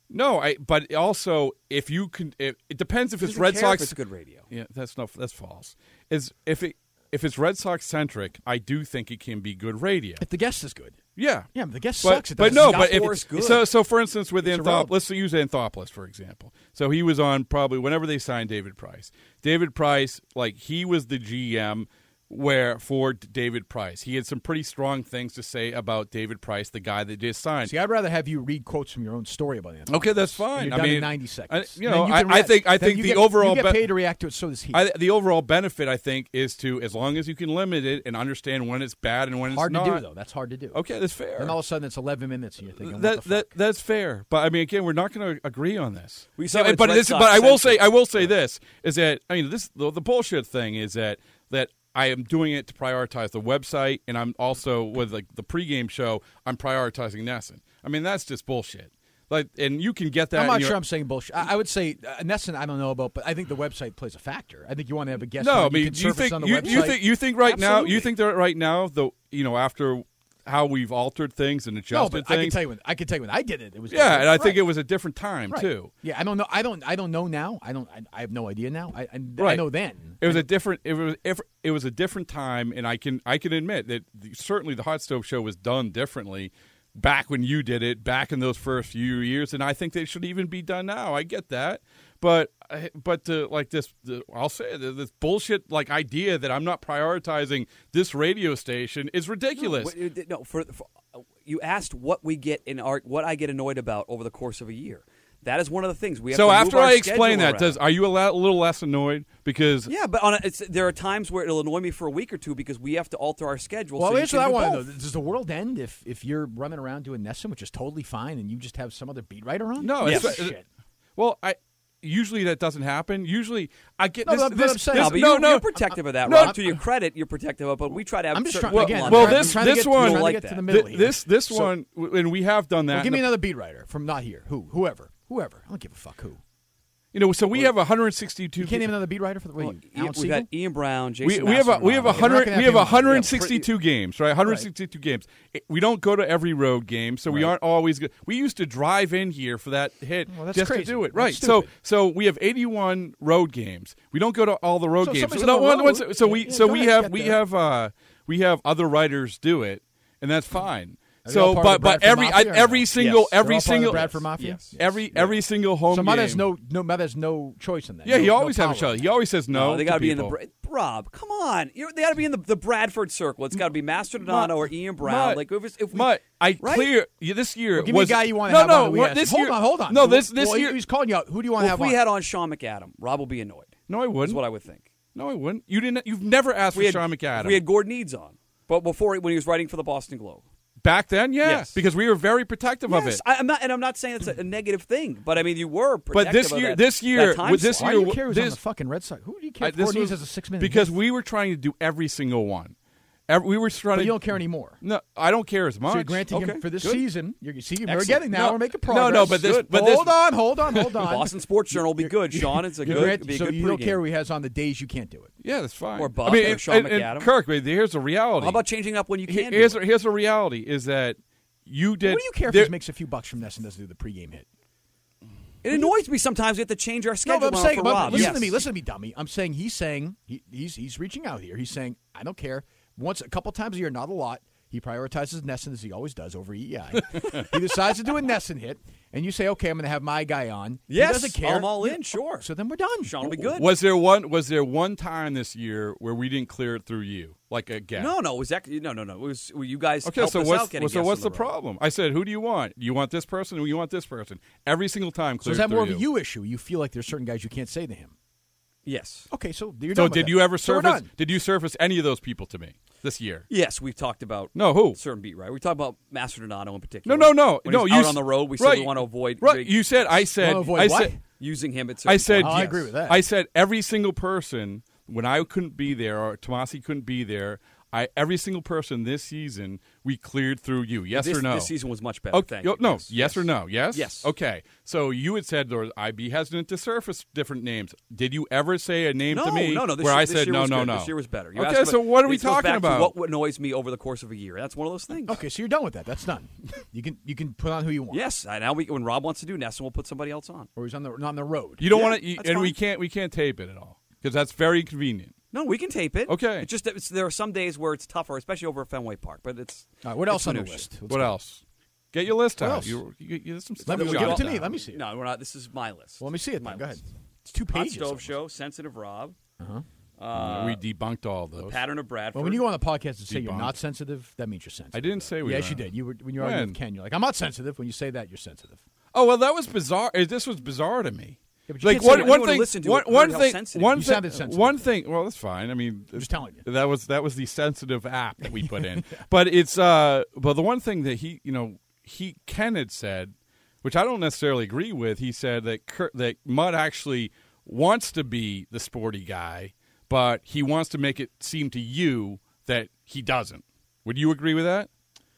No, I. But also, if you can, it, it depends if He it's doesn't Red care Sox. if it's good radio. Yeah, that's no, that's false. Is if it if it's Red Sox centric, I do think it can be good radio. If the guest is good. Yeah, Yeah, but the guest but, sucks. It but doesn't- no, it's but not if, force good. so so for instance with It's Anthop, irrelevant. let's use Anthopoulos for example. So he was on probably whenever they signed David Price. David Price, like he was the G M. Where for David Price, he had some pretty strong things to say about David Price, the guy that just signed. See, I'd rather have you read quotes from your own story about it. Okay, that's fine. And you're I done mean, in ninety seconds. I- you And know, then I- can I react- think- I then think you the get, overall you get be- paid to react to it. So does he. I, the overall benefit, I think, is to as long as you can limit it and understand when it's bad and when hard it's to not. do though. That's hard to do. Okay, that's fair. Then all of a sudden it's eleven minutes and you're thinking, that what the that fuck? that's fair. But I mean, again, we're not going to agree on this. We So, say it's but Red this, Sox but I will say, centric. I will say this is that I mean, this the, the bullshit thing is that that. I am doing it to prioritize the website, and I'm also with like the pregame show. I'm prioritizing Nesson. I mean, that's just bullshit. Like, and you can get that. I'm in not your- sure I'm saying bullshit. I, I would say uh, Nesson, I don't know about, but I think the website plays a factor. I think you want to have a guest. No, on, I you mean, can you surface think on the you, website. you think you think right now Absolutely. you think that right now the you know after how we've altered things and No, adjusted but I can things. tell you when I can tell you when I did it. It was yeah, different. and I think Right. it was a different time Right. too. Yeah, I don't know. I don't. I don't know now. I don't. I, I have no idea now. I, I, I Right. know then. It was a different. It was. It was a different time, and I can. I can admit that the, certainly the Hot Stove Show was done differently back when you did it, back in those first few years, and I think they should even be done now. I get that, but but to, like this, the, I'll say it, this bullshit like idea that I'm not prioritizing this radio station is ridiculous. No, wait, no, for, for you asked what we get in our what I get annoyed about over the course of a year. That is one of the things we have So to after move our I explain schedule that, around. does are you a, la- a little less annoyed because Yeah, but on a, it's, there are times where it'll annoy me for a week or two because we have to alter our schedule. Well, so you here's can what I do want to know: both. does the world end if if you're running around doing Nesson, which is totally fine, and you just have some other beat writer on? No, Yes. it's- shit. well, I usually that doesn't happen. Usually, I get No, this. but- but this, I'm saying- this- No, but no, you're, no, you're protective of that, no, Rob. To your credit, you're protective of it, but we try to have I'm just certain trying people again. on well, there. I'm this- trying to this get, one- I'm trying like to get to that. the middle Th- here. this this So- one, and we have done that. Well, give in me the- another beat writer from not here. Who? Whoever. Whoever. I don't give a fuck who. You know, so we have one hundred sixty-two. You can't name another beat writer for the. What, Well, are you, Ian- Alan we've Siegel? got Ian Brown, we, Jason we have a we have a We're not hundred gonna we have have him a on. hundred sixty-two games, right? one hundred sixty-two games. It- We don't go to every road game, so we Right. aren't always good. We used to drive in here for that hit Well, that's just crazy. to do it, That's right? So stupid. so we have eighty-one road games. We don't go to all the road So games. somebody's So, no, on the one- road. one- so we Yeah, so go we ahead, have get we there. have uh we have other writers do it, and that's fine. Are they all So, part of but the but Bradford every Mafia or every no? single Yes. They're every all part of the single Bradford Mafia. Yes. every every single home So game. Mud has no no Mud has no choice in that. Yeah, no, he always no has a power. show. He always says no. No, they got got to be in the Bra- Rob. Come on, You're, they got to be in the, the Bradford circle. It's got to be Master Donato or Ian Brown. Mutt, like if, it's- if we, Mutt, I right? clear yeah, this year. Well, give me was, a guy you want to no, have no, on. who we what- asked. this hold year, on, hold on. No, this this well, year. he's calling you out. Who do you want Well, to have if we on? had on Sean McAdam, Rob will be annoyed. No, I That's wouldn't. what I would think. No, I wouldn't. You didn't. You've never asked We for had, Sean McAdam. we had Gordon Eads on, but before when he was writing for the Boston Globe. Back then, yeah, Yes. because we were very prective of Yes, it. I, I'm not, and I'm not saying it's a, a negative thing, but I mean you were. But this protective of year- that- this year- that time with this slot. Why do year- you care who's on this- the fucking Red Sox? Who do you care? I- for? this Gordon was Eads has a six minute because hit. we were trying to do every single one. Every, we were trying But to. you don't care anymore. No, I don't care as much. So you're granting Okay, him for this good. season. You're, see, we're Excellent. getting now. No, we're making no, progress. no, but this- Good. but this- hold on, hold on, hold on. Boston Sports Journal will be good, Sean. It's a You're good, grant- be a so good you don't pregame. care who he has on the days you can't do it. Yeah, that's fine. Or Buck I mean, or and- Sean and- and McAdam. Kirk, but here's the reality. How about changing up when you He- can? here's do it? here's the reality is that you did. What do you care if there- he makes a few bucks from this and doesn't do the pregame hit? It annoys me sometimes we have to change our No, schedule. but I'm now saying, for but Rob. listen Yes. to me, listen to me, dummy. I'm saying he's saying he, he's he's reaching out here. He's saying I don't care. Once a couple times a year, not a lot. He prioritizes Nesson as he always does over E E I. He decides to do a Nesson hit, and you say, "Okay, I'm going to have my guy on." Yes, he doesn't care. I'm all in. Sure. So then we're done. Sean will be good. Was there one? Was there one time this year where we didn't clear it through you, like a gap? No, no, it was that, no, no, no. It was well, you guys. Okay, helped so us what's out getting so guests what's on the road. problem? I said, who do you want? You want this person, or you want this person? Every single time, So clear is that through more of you. a you issue? You feel like there's certain guys you can't say to him. Yes. Okay, so you're So done with did that. you ever So we're surface? done. Did you surface any of those people to me this year? Yes, we've talked about No, who? certain beat, right? We talked about Master Donato in No, particular. no, no, When no. he's you out s- on the road, we right, said we want to avoid Right, big- you said. I said. Wanna avoid I what? said. using him at I certain said. Oh, I yes. agree with that. I said every single person when I couldn't be there or Tomasi couldn't be there. I every single person this season we cleared through you. Yes this, or no? This season was much better. Okay, Thank yo- you. no, yes, yes, yes or no? Yes. Yes. Okay. So you had said, or I'd be hesitant to surface different names. Did you ever say a name No, to me no, no. This where year, I this said year no, was no, good. no? This year was better. You Okay, asked so about- what are we this goes talking back to about? What annoys me over the course of a year? That's one of those things. Okay, so you're done with that. That's done. You can you can put on who you want. Yes. I, now we, when Rob wants to do Nesson, we'll put somebody else on. Or he's on the on the road. You don't Yeah, want to, that's and we fine. can't we can't tape it at all because that's very convenient. No, we can tape it. Okay. It's just it's, there are some days where it's tougher, especially over at Fenway Park. But it's All right, what it's else on the minutia. list? Let's What go. else? Get your list What out. else? You, you, you, there's some Let me stuff give it out to there. me. Let me see it. No, we're not. This is my list. Well, let me see it My then. Go ahead. list. It's two Hot pages. Stove almost. Show, Sensitive Rob, Uh-huh. uh, we debunked all those. Pattern of Bradford. Well, when you go on the podcast and say you're Debunked. not sensitive, that means you're sensitive. I didn't say we Yes, were. you did. You were when you were arguing When? with Ken. You're like, I'm not sensitive. When you say that, you're sensitive. Oh well, that was bizarre. eh, This was bizarre to me. Yeah, but you Like can't say one, that. one Anyone who thing, listened to one, it one heard how thing, sensitive one you thing, sounded sensitive. one thing. Well, that's fine. I mean, I'm just telling you. that was that was the sensitive app that we put in. But it's uh, but the one thing that he, you know, he Ken had said, which I don't necessarily agree with. He said that Kurt, that Mutt actually wants to be the sporty guy, but he wants to make it seem to you that he doesn't. Would you agree with that?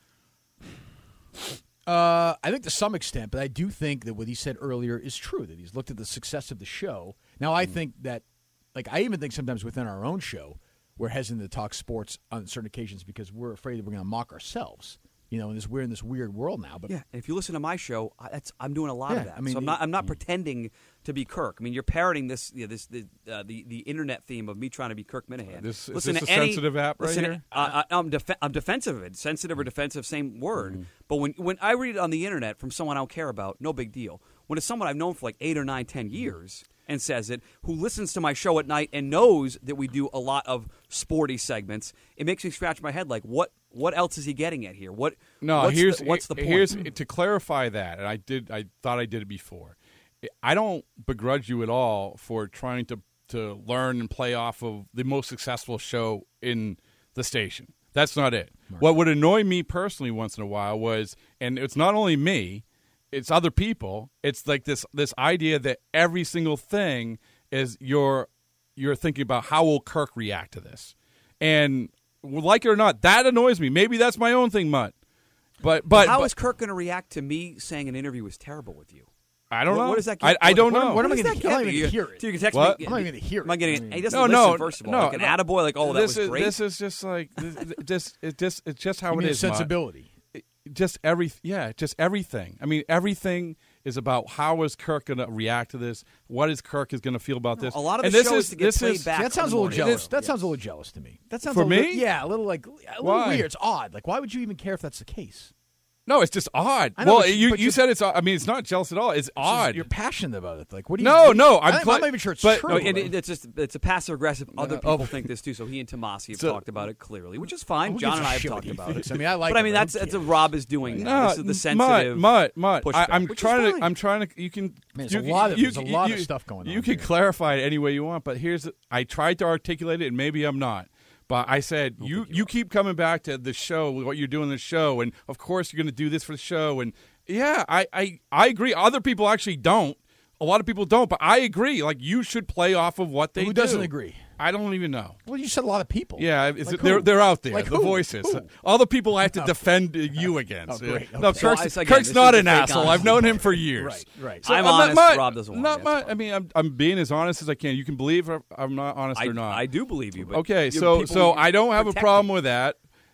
Uh, I think to some extent, but I do think that what he said earlier is true, that he's looked at the success of the show. Now, I think that, like, I even think sometimes within our own show, we're hesitant to talk sports on certain occasions because we're afraid that we're going to mock ourselves. You know, in this we're in this weird world now. But Yeah, and if you listen to my show, I, that's, I'm doing a lot Yeah, of that. I mean, so I'm the- not I'm not pretending to be Kirk. I mean, you're parroting this you know, this the, uh, the the internet theme of me trying to be Kirk Minahan. This- is listen this to a any, sensitive app right listen to- here? Uh, I, I'm def- I'm defensive of it. Sensitive or defensive, same word. But when when I read it on the internet from someone I don't care about, no big deal. When it's someone I've known for like eight or nine, ten years and says it, who listens to my show at night and knows that we do a lot of sporty segments, it makes me scratch my head like, what what else is he getting at here? What No, what's here's the, what's the point? here's to clarify that, and I did. I thought I did it before. I don't begrudge you at all for trying to to learn and play off of the most successful show in the station. That's not it. Right. What would annoy me personally once in a while was, and it's not only me, it's other people. It's like this this idea that every single thing is you're you're thinking about how will Kirk react to this, and like it or not, that annoys me. Maybe that's my own thing, Mutt. But but How but, is Kirk going to react to me saying an interview was terrible with you? I don't What- know. what does that I, get- I don't what- know. what am I does gonna that hear? I'm not get even you? gonna hear it. So you can text What? me. I'm not even gonna hear it. Am I getting? I mean- he doesn't no, listen. no, First of all, no, like an no. attaboy, like oh that this was is, great. This is just like this, just it just it's just how You it mean is. Mutt. sensibility. Just every yeah, just everything. I mean, everything is about how is Kirk going to react to this? What is Kirk is going to feel about this? a lot of and the this show is is to get this played is, back. See, that sounds a on little the jealous. morning. That Yes. sounds a little jealous to me. That sounds For a little, me? Yeah, a little like a little Why? weird. It's odd. Like, why would you even care if that's the case? No, it's just odd. I know, well, but- you but you you- said it's. I mean, it's not jealous at all. It's It's just- odd. You're passionate about it. Like, what do you? No, what- no, I I'm think- cla- I'm not even sure it's but- true. No, and though. it, it's just it's a passive aggressive. Other Uh, people oh. think this too. So he and Tomasi have So- talked about it clearly, which is fine. Who John gives and a I have shit what talked he about thinks? it. I mean, I like. But I mean, him, that's don't that's care. what Rob is doing now. No, This is the Mutt, sensitive. Mutt, Mutt. I, pushback, I'm which is trying to. fine. I'm trying to. You can. Man, there's you, a lot of- you, there's a lot you, of stuff going You on can here. clarify it any way you want, but here's. I tried to articulate it, and maybe I'm not. But I said you. You keep coming back to the show, what you're doing the show, and of course you're going to do this for the show, and yeah, I, I I agree. Other people actually don't. A lot of people don't, but I agree. Like you should play off of what they Who do. doesn't agree? I don't even know. Well, you said a lot of people. Yeah, is Like it, they're who? they're out there. Like the who? voices, Who? all the people I have to defend you against. Oh, great. No, Okay. So, Kirk's, it's again, Kirk's this not is an the fake asshole. I've honesty known part. him for years. Right, right. I'm not- honest, not- Rob doesn't want Not it. my, That's I mean, I'm I'm being as honest as I can. You can believe if I'm not honest I, or not. I do believe you. But Okay, you- so people so I don't have a protect problem you. with that.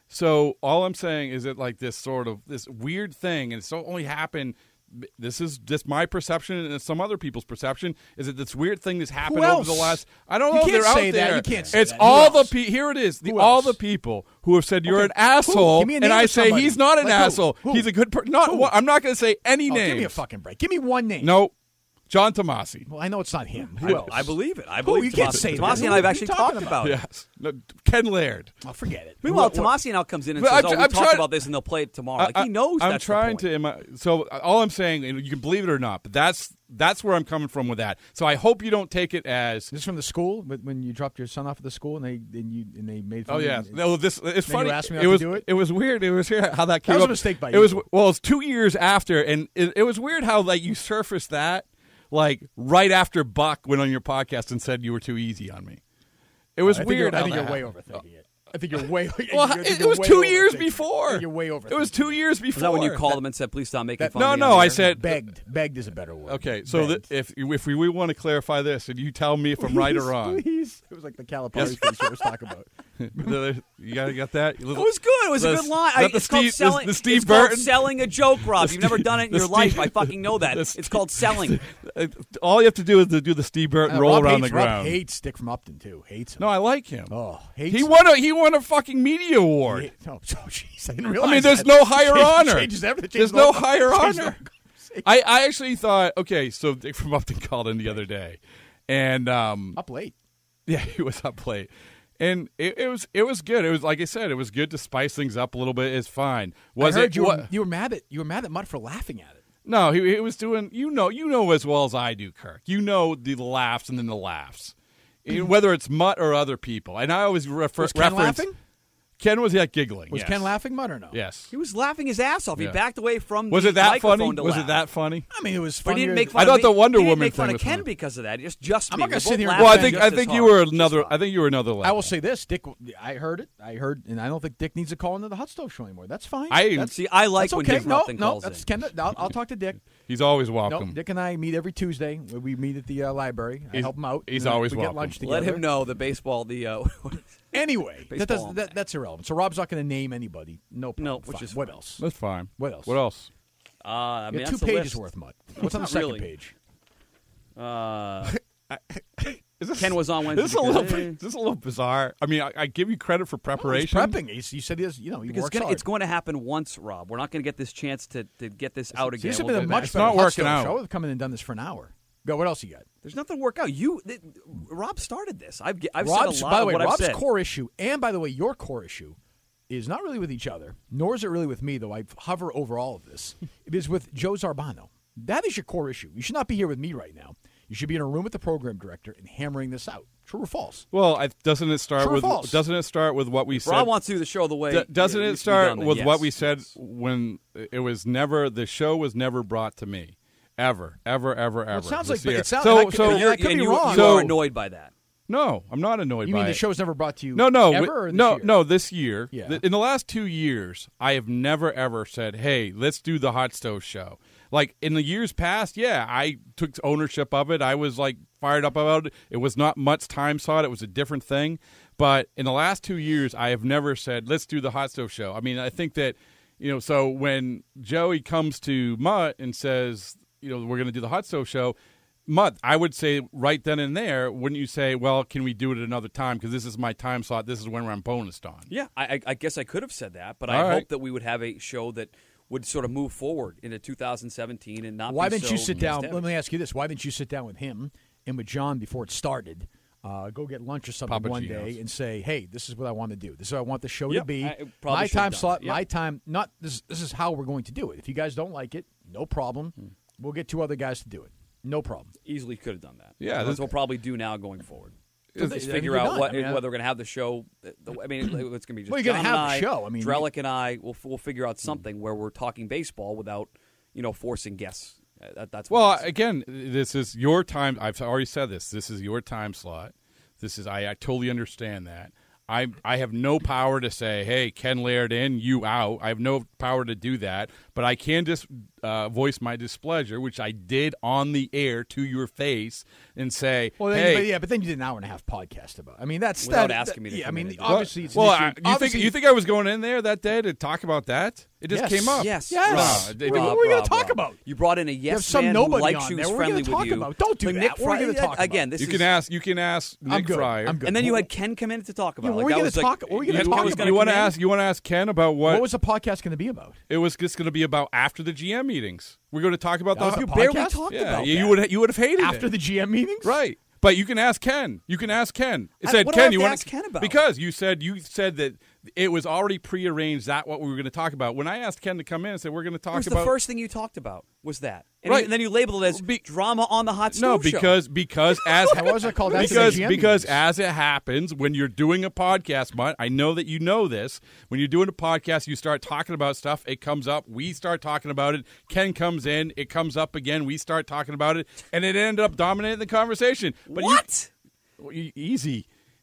So all I'm saying is that like this sort of this weird thing, and it's only happened. This is just my perception and some other people's perception. Is that this weird thing that's happened over else? the last? I don't You know. can't They're say out that. there. You can't say It's that. Who all the else? pe- here it is. The, Who all else? the people who have said you're Okay. an asshole, Who? Give me a and name I of say somebody. he's not an Like who? asshole. Who? He's a good person. Not. Who? Well, I'm not going to say any Oh, names. give me a fucking break. Give me one name. No, John Tomasi. Well, I know it's not him. Who I, else? I believe it. I Who? believe You can't Tomasi. say that. Tomasi Who and I are have you actually talking talked about? about it. Yes, no, Ken Laird. I'll forget it. Meanwhile, Who- what- Tomasi now comes in and But says, I'm "Oh, tr- we I'm talked trying- about this, and they'll play it tomorrow." Like I- he knows. I'm that's trying the point. to. Am I, so uh, all I'm saying, and you can believe it or not, but that's that's where I'm coming from with that. So I hope you don't take it as. This is from the school when when you dropped your son off at the school and they and you and they made fun Oh of you yeah, and- no. This it's Then funny. you asked me not it to was do it? was weird. It was here how that came was a up. mistake by It was you. well, it's two years after, and it, it was weird how like you surfaced that like right after Buck went on your podcast and said you were too easy on me. It was I think weird. you're- I how think that you're way happened. overthinking it. I think you're way. Well, I think it, you're it was way two over years thinking. before. You're way over. It was two years before. Was that when you called them and said, "Please stop making that- fun No, of me"? no, on the I air? said- begged. Begged is a better word. Okay, so that Begged. if if we, we want to clarify this, and you tell me if I'm right or Please, wrong. Please. It was like the Calipari thing I was talking about. You got got that? It was good. It was a The- good line. is that I, the it's called Steve- the- selling. the Steve it's called Burton? selling a joke, Rob. The You've never Steve- done it in the your Steve- life. I fucking know that. the It's Steve- called selling. All you have to do is to do the Steve Burton Uh, roll Rob around hates, the Rob ground. hates Dick from Upton too. Hates him. No, I like him. Oh, hates he him. won a he won a fucking media award. He- Oh, jeez, I didn't realize. I mean, there's that. no higher Change- honor. Changes everything. There's Changes no the- higher changes the honor. conversation. I, I actually thought, okay, so Dick from Upton called in the other day, and um, Up late. yeah, he was up late, and it, it was it was good. It was like I said, it was good to spice things up a little bit. It's fine. Was I heard it? you what- were, you were mad at you were mad at Mutt for laughing at it. No, he, he was doing. You know, you know as well as I do, Kirk. You know the laughs and then the laughs, You know, whether it's Mutt or other people. And I always refer, Was Ken reference. laughing? Ken was yeah giggling. Was yes. Ken laughing, Mutt, or no? Yes. He was laughing his ass off. He Yeah. backed away from Was the it that microphone funny? to Was laugh. it that funny? I mean, it was But funny. he didn't make fun I of thought me. the Wonder he didn't Woman make fun thing of was Ken funny. because of that. Just just I'm me. not gonna We're sit both here and laughing Well, I defend think just I as think you hard. were Just another. hard. I think you were another level. I will say this, Dick. I heard it. I heard, and I don't think Dick needs to call into the Hot Stove Show anymore. That's fine. I- that's, See, I like that's when okay. Dick no, Ruffin no, calls that's in. Ken. I'll, I'll talk to Dick. He's always No, welcome. Dick and I meet every Tuesday. We meet at the uh, library. I He's- help him out. he's and then always we welcome. Get lunch together. Let him know the baseball. The uh, Anyway, that Baseball does, that, that's irrelevant. So Rob's not going to name anybody. No problem. No, which Fine. is what fine. else? That's fine. What else? What else? uh, I You mean, got two that's the pages list. worth, Mutt. What's on the not second really. page? Uh, Is this, Ken was on Wednesday. This is a little. because- Is this a little bizarre? I mean, I, I give you credit for He's preparation. prepping. He's, he said he has, you know, he Because it's works gonna, hard. it's going to happen once, Rob. We're not going to get this chance to, to get this out See, again. this has We'll been a get much back. It's better not Hot working Stove out. show. We've come in and done this for an hour. Go. What else you got? There's nothing to work out. You, th- Rob started this. I've, ge- I've Rob's, said a lot by the of way, what I've Rob's said. core issue, and by the way, your core issue, is not really with each other, nor is it really with me, though I hover over all of this. It is with Joe Zarbano. That is your core issue. You should not be here with me right now. You should be in a room with the program director and hammering this out. True or false? Well, I, doesn't it start True or with? false? Doesn't it start with what we said? Rob wants to do the show the way. D- doesn't it it used to be start done then. with Yes. what we said Yes. when it was never the show was never brought to me, ever, ever, ever, ever. it sounds this like- year. it sounds- so. and I could- so and You're- I could and be you, wrong. You So- are annoyed by that. no, I'm not annoyed. You by mean the it. show's never brought to you No, no, ever wi- or this no, year? no. This year, Yeah. Th- in the last two years, I have never ever said, "Hey, let's do the Hot Stove Show." Like in the years past, yeah, I took ownership of it. I was like fired up about it. It was not Mutt's time slot; it was a different thing. But in the last two years, I have never said, "Let's do the Hot Stove Show." I mean, I think that you know. So when Joey comes to Mutt and says, "You know, we're going to do the Hot Stove Show," Mutt, I would say right then and there, wouldn't you say, well, can we do it another time? Because this is my time slot. This is when I'm bonused on. Yeah, I, I, I guess I could have said that, but All I right. hope that we would have a show that would sort of move forward into two thousand seventeen and not. Why be didn't so you sit down? heavy. Let me ask you this: why didn't you sit down with him and with John before it started? Uh, go get lunch or something Papa one Gino's. day and say, "Hey, this is what I want to do. This is what I want the show Yep, to be. I probably My should have time done slot, it. Yep. my time. Not this. This is how we're going to do it. If you guys don't like it, no problem. We'll get two other guys to do it. No problem. Easily could have done that. Yeah, that's this- what we'll probably do now going forward. So Just they- figure they're out done. what, I mean, I- whether we're going to have the show. the- I mean, it's going to be just Well, you're John gonna and have the I, show. I mean, Drellick and I. We'll we'll figure out something where we're talking baseball without you know forcing guests. Uh, That, that's what Well, it is. again, this is your time. I've already said this. This is your time slot. This is. I, I totally understand that. I I have no power to say, hey, Ken Laird in, you out. I have no power to do that. But I can just uh, voice my displeasure, which I did on the air to your face, and say, Well, then, hey. but yeah, but then you did an hour and a half podcast about. It. I mean, that's Without that, asking me to Yeah, I come mean, in and do it. obviously, it's an well, issue. I, you think Obviously- you think I was going in there that day to talk about that? It just Yes. came up. Yes. Yes. No, it- What it- are we going Rob, to talk Rob. about? You brought in a yes have some man nobody who likes on you, there. who's What are we friendly gonna with talk you. about? Don't do But that. Nick What are we Fryer- gonna talk Again, about? this You is, can ask. You can ask I'm Nick good. Fryer. I'm good. And then you What- had Ken come in to talk about. Yeah, what it. are we That gonna was like- talk- what are we gonna you, talk Ken was about? gonna You want to come in. ask? You want to ask Ken about what? What was the podcast going to be about? It was just going to be about after the G M meetings. We're going to talk about That was the the You barely podcast? talked yeah. about You, that. you would you would have hated After it. the G M meetings? right. But you can ask Ken. You can ask Ken. It I- said what do I Ken. have You to want ask Ken about? Because you said you said that it was already prearranged. That what we were going to talk about. When I asked Ken to come in, I said we're going to It talk was about the first thing you talked about. Was that? And, Right. you- and then you labeled it as Be- drama on the hot no stove show. because because as How was it called? After the because G M because meetings? as it happens when you're doing a podcast, Mutt, I know that you know this. When you're doing a podcast, you start talking about stuff. It comes up. We start talking about it. Ken comes in. It comes up again. We start talking about it, and it ended up dominating the conversation. But you- what? Well, e- easy.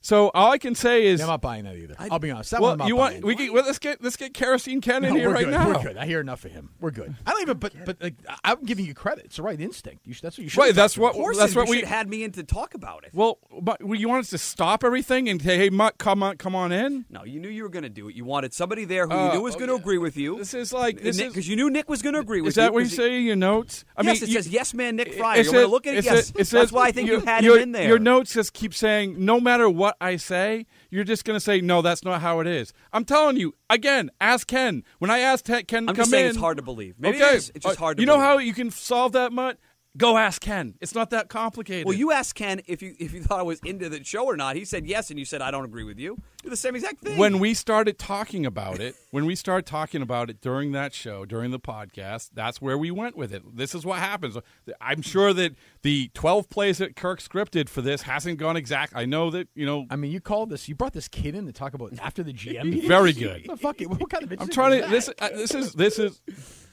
So all I can say is, I'm not buying that either. I'll be honest. That well, one I'm not you buying. want we get, well, let's get let's get Kerosene Ken in No, here we're right good. now. We're good. I hear enough of him. We're good. I don't even. But but like, I'm giving you credit. It's the right instinct. You should, that's what you should. Right, that's what Of course, that's you what we should had me in to talk about it. Well, but you want us to stop everything and say, "Hey, Mutt, come on, come on in." No, you knew you were going to do it. You wanted somebody there who Uh, you knew was oh, going to yeah. agree with you. This is like this is because you knew Nick was going to agree with Is you. that what you 'cause he- say in your notes? I yes, mean, it you- says yes, man, Nick it Fryer. You says- want to look at it? it Yes. says- it That's says why I think you your- had your, him in there. Your notes just keep saying, no matter what I say, you're just going to say, no, that's not how it is. I'm telling you, again, ask Ken. When I asked Ken to I'm come just saying in, it's hard to believe. Maybe okay, it is. It's just uh, hard to You know believe. how you can solve that, Mutt? Go ask Ken. It's not that complicated. Well, you asked Ken if you if you thought I was into the show or not. He said yes, and you said I don't agree with you. You're the same exact thing. When we started talking about it, when we started talking about it during that show, during the podcast, that's where we went with it. This is what happens. I'm sure that the twelve plays that Kirk scripted for this hasn't gone exact. I know that, you know. I mean, you called this. You brought this kid in to talk about after the G M meeting. Very good. What the fuck? What kind of? I'm trying to. This, uh, this is. This is.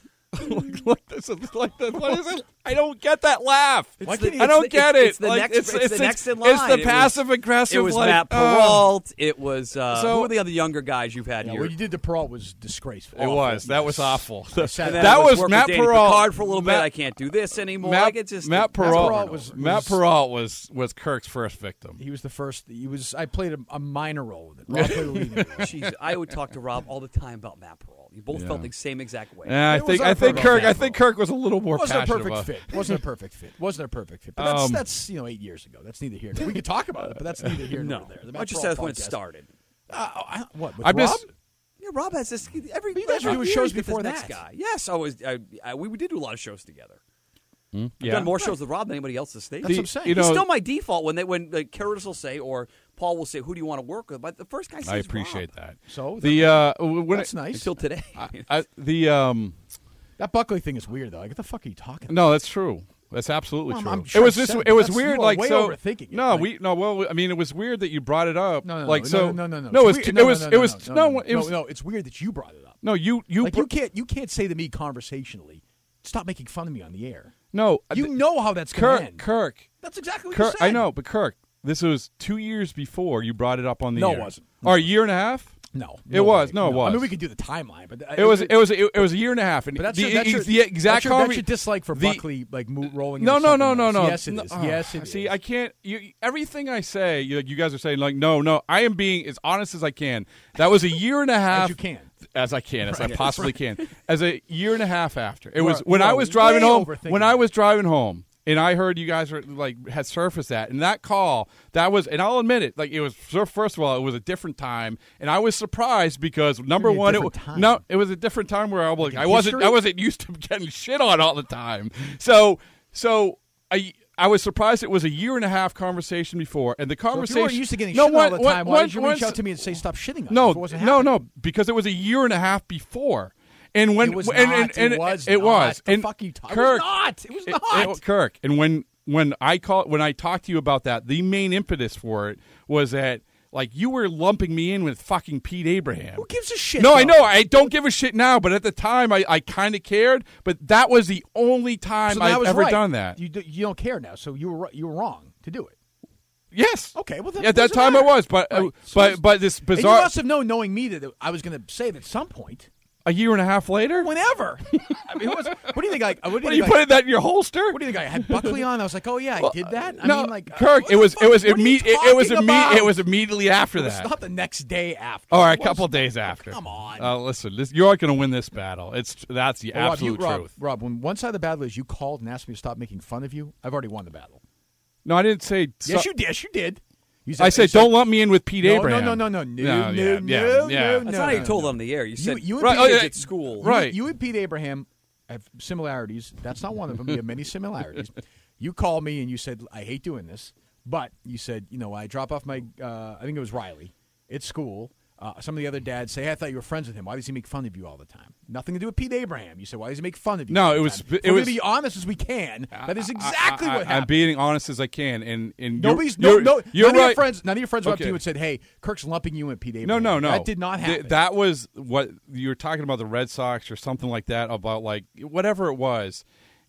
like, like this is like the, what is it? I don't get that laugh. Why the- can't he- I don't the- get it's, it. It's the Like, next. it's, It's, it's, the next in it's line. the It was- passive aggressive. It was like, Matt uh, Peralt. It was uh, So- who are the other younger guys you've had Yeah, here? what you did to Peralt was disgraceful. It was. That was Yes. awful. I sat And there. then That I was working Matt with Danny Peralt. Picard for a little bit. Matt- I can't do this anymore. Matt, like it's just Matt it's over Peralt. and Peralt over. was- Matt Peralt was was Kirk's first victim. He was the first. He was. I played a, a minor role with it. Rob played a leading role. Jeez, I would talk to Rob all the time about Matt Peralt. You both Yeah. felt the same exact way. Yeah, I It was think not I a think perfect Kirk. fit. I think Kirk was a little more Wasn't a passionate perfect about. fit. Wasn't a perfect fit. Wasn't a perfect fit. But that's Um, that's you know eight years ago. That's neither here. nor- We could talk about it, but that's neither here no, nor there. The I Matt just Peralt said that's when it podcast. started. Uh, I, what? With I'm Rob? just. Yeah, Rob has this every. But you guys were every doing year shows he's got this before next that. guy. Yes, I was. I, I, we did do a lot of shows together. I've Yeah. done more shows with Rob than anybody else this state. That's what I'm saying. You know, He's still my default when they when like Curtis will say or Paul will say, "Who do you want to work with?" But the first guy says I appreciate Rob. that. So The uh, when that's it, nice. Until today, I, the um, That Buckley thing is weird though. Like, what the fuck are you talking about? no, that's true. That's absolutely Well, I'm- true. I'm it sure was I just. said It was that's- weird. you are Like way so. overthinking it. No, Like- we no. Well, I mean, it was weird that you brought it up. No, no, like no, so. no, no, no, No, it was. It's It weird- was. no, It no, was. no, No, no, it was. no, no. It's weird that you brought it up. No, you. You. Like br- you can't you can't say to me conversationally, stop making fun of me on the air. No, You th- know how that's Kirk. going to end. Kirk. That's exactly what Kirk. you said. I know, but Kirk. This was two years before you brought it up on the No, air. it wasn't. Or a year and a half. No, It was. way. No, it I was. mean, we could do the timeline, but It was. It was. It, it was a year and a half. And But that's the, your, that's your, the exact that's your, that's conver- your dislike for the- Buckley, like mo- rolling. No, into no, no, something no, else. no. Yes, it No, is. uh, Yes, it See, is. I can't. You, everything I say, you, you guys are saying like, no, no. I am being as honest as I can. That was a year and a half. As you can. As I can, as I Right. possibly can. As a year and a half after. It You was are- when you I are was driving way home. overthinking When I it. was driving home. And I heard you guys were like had surfaced that, and that call that was, and I'll admit it, like it was. First of all, it was a different time, and I was surprised because number mean a one, it different was time? no, it was a different time where I was like, in I wasn't, history? I wasn't used to getting shit on all the time. So, so I. I was surprised it was a year and a half conversation before, and the So if conversation. you weren't used to getting no, shit one- all the one- time, why one- did you reach one- out to me and say stop shitting on No, me if it wasn't no, happening? no, because it was a year and a half before. And when It was and, not. and, and It was it not. was. The and fuck you talk- it was Kirk, not. It was it- not. it- Kirk, and when when I call when I talked to you about that, the main impetus for it was that like you were lumping me in with fucking Pete Abraham. Who gives a shit? No, I though? know. I don't give a shit now, but at the time, I, I kind of cared. But that was the only time So then I I've was ever right. done that. You do, you don't care now, so you were ri- you were wrong to do it. Yes. Okay, well then at it that doesn't time I matter. was, but uh, Right. So but it's- but this And bizarre you must have known, knowing me, that I was going to say it at some point. a year and a half later. Whenever. I mean, who was, what do you think? I, what do you, What are think you I, putting that in your holster? What do you think? I had Buckley on. I was like, oh yeah, I Well, did that. I no, mean, like, Kirk. what It the was fuck? it was What are you imme- it, it was talking imme- about? it was immediately after It's that. not the next day after. All right, a It was- couple of days after. Come on. Uh, listen, this, you're going to win this battle. It's that's the Well, Rob, absolute you, Rob, truth. Rob, when one side of the battle is you called and asked me to stop making fun of you, I've already won the battle. No, I didn't say. Yes, so- you did. Yes, you did. You I said, you don't lump me in with Pete no, Abraham. No, no, no, no, no, No, no, yeah, no, yeah, no, yeah. no, That's no, not how you no, told no. on the air. You said you and Right, kids oh, yeah. at school. Right. You, you and Pete Abraham have similarities. That's not one of them. We have many similarities. You called me and you said, I hate doing this, but you said, you know, I drop off my, uh, I think it was Riley, at school. Uh, some of the other dads say, hey, I thought you were friends with him. Why does he make fun of you all the time? Nothing to do with Pete Abraham. You said, why does he make fun of you? No, all the it was- time? it We're was- going to be honest as we can. That is I- exactly I, what I, happened. I'm being honest as I can, and and Nobody's you're, no you're, no. You're none of right. your friends. None of your friends went up to Okay. you and said, "Hey, Kirk's lumping you and Pete No, Abraham." no, no. That did not Th- happen. that was what you were talking about, the Red Sox or something like that, about like whatever it was.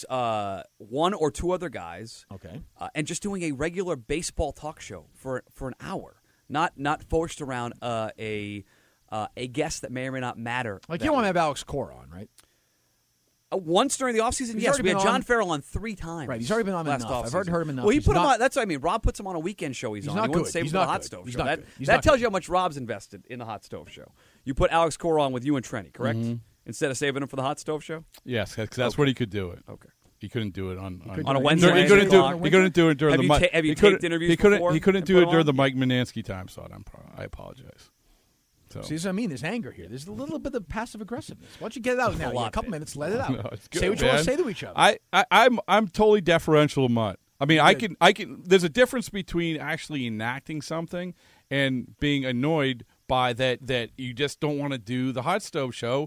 is uh, one or two other guys, Okay. uh, and just doing a regular baseball talk show for for an hour, not not forced around uh, a uh, a guest that may or may not matter. Like that you don't want to week. have Alex Cora on, right? Uh, once during the offseason, He's yes. already We had been John on- Farrell on three times. Right, he's already been on last enough. I've offseason. already heard him enough. Well, he He's put him not- on. That's what I mean. Rob puts him on a weekend show. He's, He's on. not He wouldn't good. save He's him for the not hot good. stove He's show. not That, good. He's that not tells good. you how much Rob's invested in the hot stove show. You put Alex Cora on with you and Trenny, correct? Mm-hmm. Instead of saving him for the hot stove show. Yes, because that's what he could do it. Okay. He couldn't do it on on, On a do it Wednesday. during- He couldn't do. o'clock. He couldn't do it during Have the. you Mike- ta- have you he couldn't- taped interviews He couldn't. before He couldn't and do put it during on? the Mike Manansky time slot. I'm. Pro- I apologize. So. See, that's what I mean. There's anger here. There's a little bit of passive aggressiveness. Why don't you get it out now? You got a lot couple of it. minutes. Let it out. No, it's good, say what you want to man. say to each other. I, I, I'm I'm totally deferential to Mutt. I mean, I Good. can I can. There's a difference between actually enacting something and being annoyed by that that you just don't want to do the hot stove show.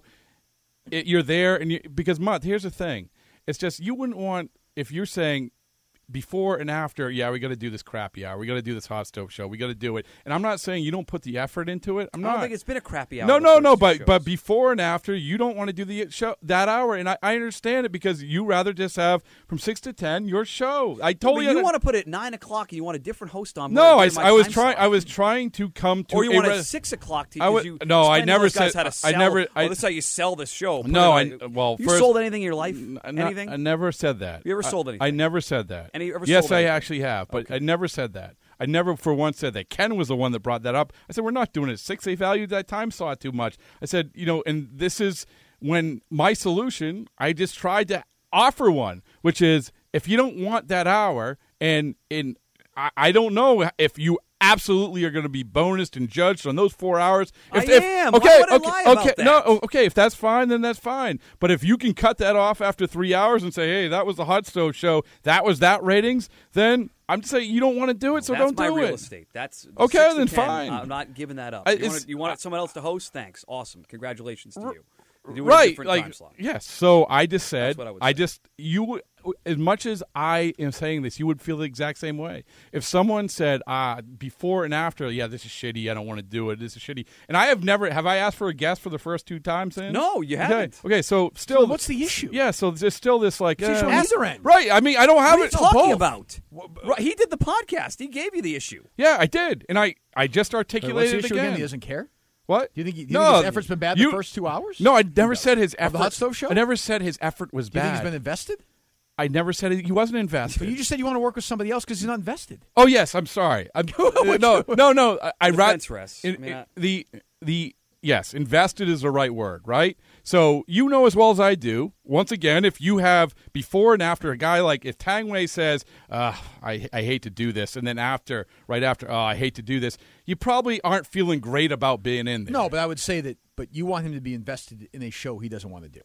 It, you're there, and you, because Mutt, here's the thing: it's just you wouldn't want if you're saying. Before and after, yeah, we got to do this crappy hour. We got to do this hot stove show. We got to do it. And I'm not saying you don't put the effort into it. I'm I not. don't think it's been a crappy hour. No, the no, first no. two But shows. but before and after, you don't want to do the show that hour, and I, I understand it because you rather just have from six to ten your show. I But totally. you under- want to put it at nine o'clock, and you want a different host on. no, I, during my I was time trying. slot. I was trying to come to. Or you a want re- a six o'clock tea I would- because you. no, I explain to never those guys said- how to I sell. never- I- oh, this is how you sell this show. Put No, it I on- well, you first, sold anything in your life? N- anything? I never said that. You ever I- sold anything? I never said that. Any- ever yes, sold I anything? actually have, but I never said that. I never for once said that. Ken was the one that brought that up. I said, we're not doing it. Six, they valued that time slot too much. I said, you know, and this is when my solution, I just tried to offer one, which is if you don't want that hour, and in I, I don't know if you absolutely are going to be bonused and judged on those four hours. If, I if, am. Why Okay, would I okay, lie about okay. that? No, oh, okay. If that's fine, then that's fine. But if you can cut that off after three hours and say, "Hey, that was the hot stove show. That was that ratings," then I'm just saying you don't want to do it, so That's don't my do real it. estate. That's Okay, six to then ten. fine. I'm not giving that up. I- you, it's- want, you want someone else to host? Thanks. Awesome. Congratulations to you. Do it in a Right, different like time slot. yes. So I just said, That's what I would I say. just you. As much as I am saying this, you would feel the exact same way. If someone said, "Ah, before and after, yeah, this is shitty. I don't want to do it. This is shitty." And I have never have I asked for a guest for the first two times. Then No, you Okay. haven't. Okay, so still, So what's the issue? Yeah, so there's still this like It's issue uh, on either end. right. I mean, I don't have What are you it. talking both. about? Right, he did the podcast. He gave you the issue. Yeah, I did, and I I just Wait, articulated what's the it issue again. again? He doesn't care? What? Do you think, he, do you no, think his effort's been bad you- the first two hours? No, I never said his effort. Of the hot stove show? I never said his effort was Do you bad. think he's been invested? I never said he wasn't invested. But you just said you want to work with somebody else because he's not invested. Oh yes, I'm sorry. I'm, no, no, no. I, I ra- Defense rests. in- I mean, I- the the yes, invested is the right word, right? So you know as well as I do. Once again, if you have before and after a guy like if Tangway says, uh, "I I hate to do this," and then after, right after, "Oh, I hate to do this," you probably aren't feeling great about being in there. No, but I would say that. But you want him to be invested in a show he doesn't want to do.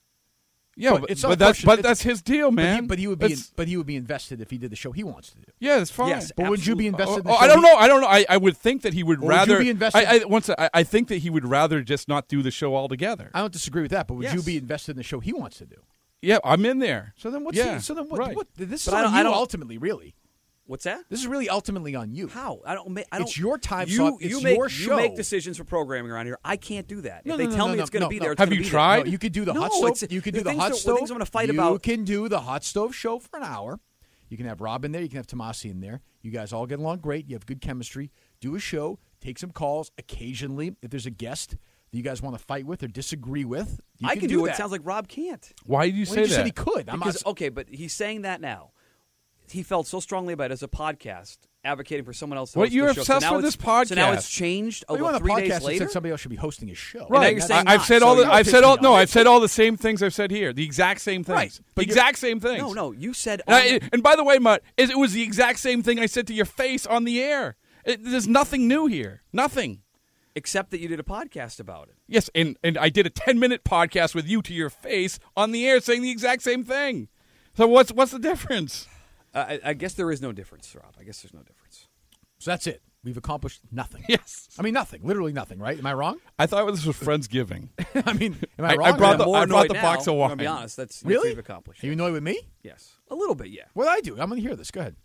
yeah, but but, it's but not a that's question- but it's- that's his deal, But he, man. but he would be. That's- but he would be invested if he did the show he wants to do. yeah, it's fine. Yes, But would you be absolutely. invested? Oh, in the oh, show I don't he- know. I don't know. I, I would think that he would Or would you rather. be invested- I, I, once I, I think that he would rather just not do the show altogether. I don't disagree with that. But would you Yes. be invested in the show he wants to do? Yeah, I'm in there. So then what's Yeah, the, so then what, right. what this is But I on don't- you I don't- ultimately, really. What's that? This is really ultimately on you. How? I don't. ma- I don't It's your time You, slot. you It's make, your You show. make decisions for programming around here. I can't do that. No, if no, they no, tell no, me no, it's going to no, be no. there, it's Have gonna you be tried? No, you could do the No, hot it's- stove. You could the do the things hot that- the stove. things I'm gonna fight you about- can do the hot stove show for an hour. You can have Rob in there. You can have Tomasi in there. You guys all get along great. You have good chemistry. Do a show. Take some calls occasionally. If there's a guest that you guys want to fight with or disagree with, you I can, can do do it. that. Sounds like Rob can't. Why did you Well, say he just that? said he could. I'm Because not, okay, but he's saying that now. He felt so strongly about it as a podcast, advocating for someone else to What, host you're the show. obsessed so now with it's- this podcast. So now it's changed Well, you about on a three podcast days that later. said somebody else should be hosting his show. now Right. you're saying I, I've not, said so all the. you're I've said pissing all. me No, off. I've said all the same things I've said here. The exact same things. Right, The but you're- exact same things. No, no, you said. And, on I, the- and by the way, Mutt, it it was the exact same thing I said to your face on the air. It, there's nothing new here. Nothing. except that you did a podcast about it. Yes, and, and I did a ten minute podcast with you to your face on the air saying the exact same thing. So what's what's the difference? I, I guess there is no difference, Rob. I guess there's no difference. So that's it. We've accomplished nothing. Yes. I mean, nothing. Literally nothing, right? Am I wrong? I thought this was Friendsgiving. I mean, am I, I- wrong? I brought Am the- more I brought annoyed the now, box of I'm wine. gonna be honest. That's that's Really? what you've accomplished. Are you annoyed with me? Yes, a little bit. Yeah. What did I do? I'm going to hear this. Go ahead.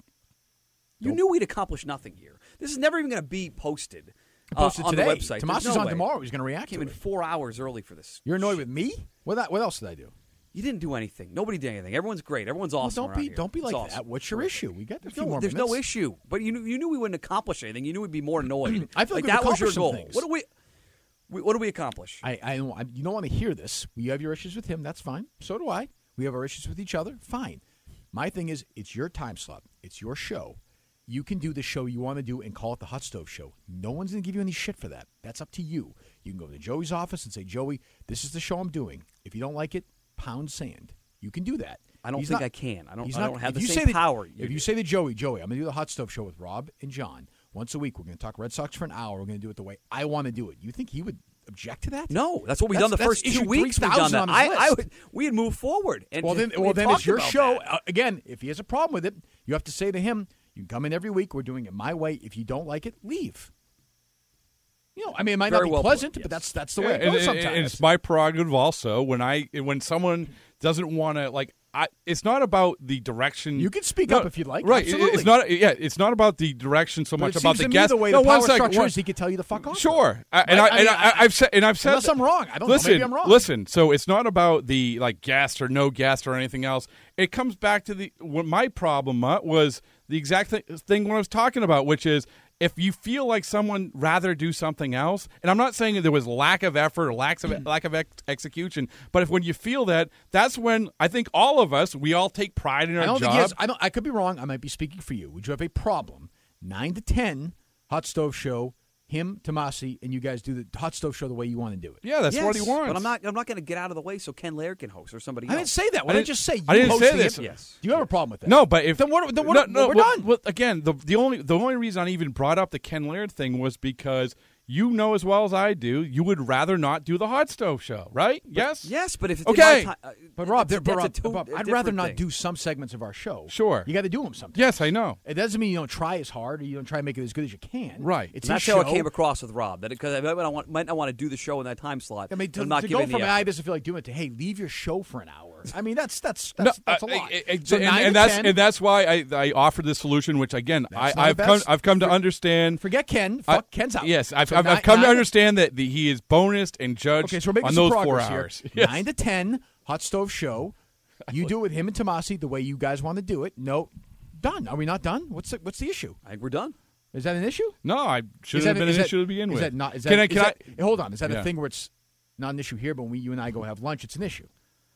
You knew we'd accomplish nothing here. This is never even going to be posted. uh, Posted on today. the website. Tomas There's is no on way. tomorrow. He's going to react Came to in it. four hours early for this. You're annoyed with me? What, that, what else did I do? You didn't do anything. Nobody did anything. Everyone's great. Everyone's awesome. Well, don't around be here. don't be It's like awesome. that. What's your Terrific. issue? We got a There's, few no, more there's minutes. no issue. But you knew, you knew we wouldn't accomplish anything. You knew we'd be more annoyed. I feel like we've that was your accomplished some goal. things. What do we? We, what do we accomplish? I, I, don't, I you don't want to hear this. You have your issues with him. That's fine. So do I. We have our issues with each other. Fine. My thing is, it's your time slot. It's your show. You can do the show you want to do and call it the Hot Stove Show. No one's going to give you any shit for that. That's up to you. You can go to Joey's office and say, Joey, this is the show I'm doing. If you don't like it, pound sand. You can do that. I don't He's think not, I can. I don't. he's I not, don't have the if you same say power. That, you if do. you say to Joey, Joey, I'm going to do the Hot Stove Show with Rob and John once a week. We're going to talk Red Sox for an hour. We're going to do it the way I want to do it. You think he would object to that? No, that's what we've That's- done the that's first two issue weeks. We've done three thousand that. on his I, I list. would, we had moved forward. And Well, then, we well, had then it's talked your about show. that. Uh, again, if he has a problem with it, you have to say to him, you can come in every week. We're doing it my way. If you don't like it, leave. You know, I mean, it might Very not be well put, pleasant, yes. but that's that's the Yeah, way it and, goes and- sometimes. and it's my prerogative also when I when someone doesn't want to like. I, it's not about the direction. You can speak No, up if you'd like. Right. It- Absolutely. It's not. Yeah. It's not about the direction so But much it about seems the to me guest. the way no, the one power second, structure one- is, he could tell you to fuck off. Sure, I, and Right? I, I and mean, I, I've said, and I've said, unless that- I'm wrong. I don't listen, know. Maybe I'm wrong. Listen, so it's not about the like guest or no guest or anything else. It comes back to the what my problem uh, was the exact th- thing what I was talking about, which is if you feel like someone rather do something else, and I'm not saying that there was lack of effort or lack of lack of ex- execution, but if when you feel that, that's when I think all of us we all take pride in our I don't job. think he has. I don't. I could be wrong. I might be speaking for you. Would you have a problem? Nine to ten, Hot Stove Show. Him, Tomasi, and you guys do the Hot Stove Show the way you want to do it. yeah, that's Yes, what he wants. But I'm not. I'm not going to get out of the way so Ken Laird can host or somebody I else. didn't say that. What I did I didn't- just say? You I didn't say hosting this. It? Yes. Do you have a problem with that? No, but if then what? Then what? no, no, we're well, done. well, again, the the only the only reason I even brought up the Ken Laird thing was because you know as well as I do, you would rather not do the Hot Stove Show, right? yes. Yes, but if it's Okay. in my ti- uh, But Rob, that's- there- but that's a Rob, to- Rob, a I'd rather different not thing. do some segments of our show. Sure. You got to do them sometimes. Yes, I know. It doesn't mean you don't try as hard or you don't try to make it as good as you can. Right. It's And that's his how show. it came across with Rob. That because I might not, want, might not want to do the show in that time slot. I mean, to, I'm not to giving go from the I effort. doesn't feel like doing it to hey, leave your show for an hour. I mean, that's that's No, that's, that's a uh, lot. uh, uh, so and, nine and to that's ten, and that's why I, I offered this solution, which again I, That's not I've the come best. I've come to For- understand. forget Ken. I- Fuck Ken's out. Yes, I've, So I've, nine- I've come to nine understand that the, he is bonused and judged Okay, so we're making on some those four progress hours. here. Yes. Nine to ten, Hot Stove Show. You do it with him and Tomasi the way you guys want to do it. No, done. Are we not done? What's the, what's the issue? I think we're done. Is that an issue? No, I Is shouldn't that- have been is an that- issue to begin is with. that not? Is that, can I? is Can that- I? hold on. Is that Yeah. a thing where it's not an issue here, but when we, you and I go have lunch, it's an issue?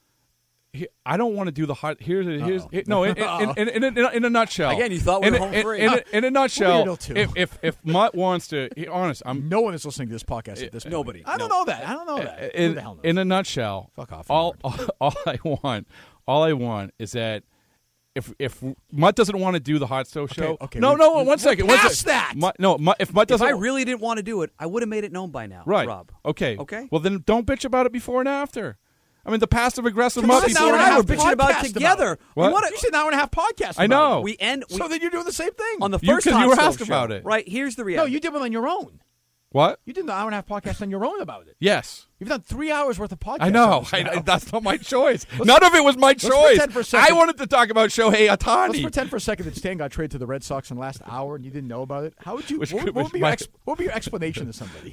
He- I don't want to do the hot. Here's here's Uh-oh. it, no. In, in, in, in, in, a, in a nutshell. Again, you thought we in, were a- home in, free. In, a, in a nutshell, Weirdo too. if if if Mutt wants to, he, honest, I'm No one is listening to this podcast at this point. Nobody. I don't No. know that. I don't know that. Who in, the hell knows? in a nutshell. Fuck off, All, all all I want, all I want is that. If if Mutt doesn't want to do the Hot Stove Show, okay, no, we- no, we- one second, we're one past second. that. Mutt, no, Mutt, if Mutt If doesn't, I really didn't want to do it, I would have made it known by now, right, Rob. okay, Okay. Well, then don't bitch about it before and after. I mean, the passive aggressive Come Mutt on, before now and we're after. having bitching about it podcast together. about it. We What? wanna- You said an hour and a half podcast. I about know. it. We end. We, So then you're doing the same thing. on the You- first 'cause Hot you were Stove asked show. about it. Right. Here's the no, reality. you did one on your own. What? You did an hour and a half podcast on your own about it. Yes. You've done three hours worth of podcasts. I know. on this I, now. I- that's not my choice. None of it was my choice. pretend for a second- I wanted to talk about Shohei Ohtani. Let's pretend for a second that Stan got traded to the Red Sox in the last hour and you didn't know about it. How would you? Which what, could- what, which would be your might- ex, what would be your explanation to somebody?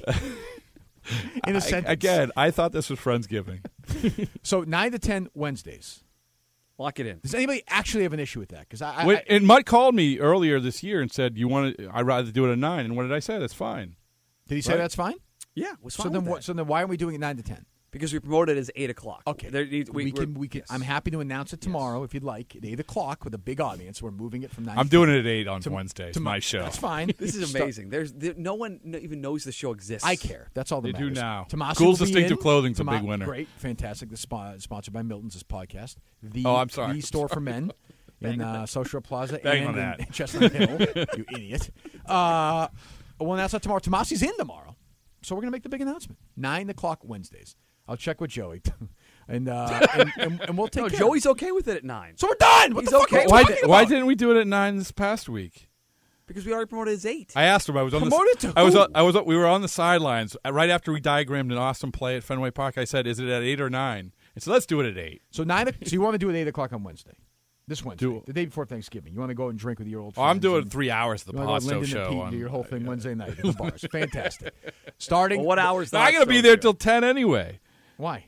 In a I- sentence. again, I thought this was Friendsgiving. So nine to ten Wednesdays. Lock it in. Does anybody actually have an issue with that? Because I, I, When, I and Mutt called me earlier this year and said, "You want to? I'd rather do it at nine." And what did I say? That's fine. did he say right. that's fine? Yeah. It was So fine then with what? that. So then why are we doing it nine to ten? Because we promoted it as eight o'clock. Okay, There needs- we, we, can. we're- We can. yes. I'm happy to announce it tomorrow if you'd like at eight o'clock with a big audience. We're moving it from nine. I'm to doing ten it at eight on to- Wednesday. It's to my show. That's fine. This is Start- amazing. There's there, no one no, even knows the show exists. I care. That's all that They do matters. now. Tomasi Goulds will be Distinctive in. Clothing's a Toma- big winner. Great, fantastic. This spo- sponsored by Milton's this podcast. The, Oh, I'm sorry. The I'm store for sorry. men in uh, Social Plaza Bang and on in that. Chestnut Hill. You idiot. Uh, we'll announce that tomorrow. Tomasi's in tomorrow, so we're gonna make the big announcement. Nine o'clock Wednesdays. I'll check with Joey, and, uh, and, and and we'll take. No, care. Joey's okay with it at nine. So we're done. What He's the fuck okay. are we Why, talking di- why about? didn't we do it at nine this past week? Because we already promoted it as eight. I asked him. I was on Promoted the. to I was. who? on- I was. on- We were on the sidelines Uh, right after we diagrammed an awesome play at Fenway Park. I said, "Is it at eight or nine?" And so let's do it at eight. So nine. o- So you want to do it at eight o'clock on Wednesday? This Wednesday, Do- the day before Thanksgiving. You want to go and drink with your old Oh, friends? I'm doing and- three hours of the You want Hot to go Stove Lyndon and show. Pete and on- do your whole thing Wednesday night at the bars. Fantastic. Starting. Well, what hours? the I'm Hot going to be Stove there show? till ten anyway. Why?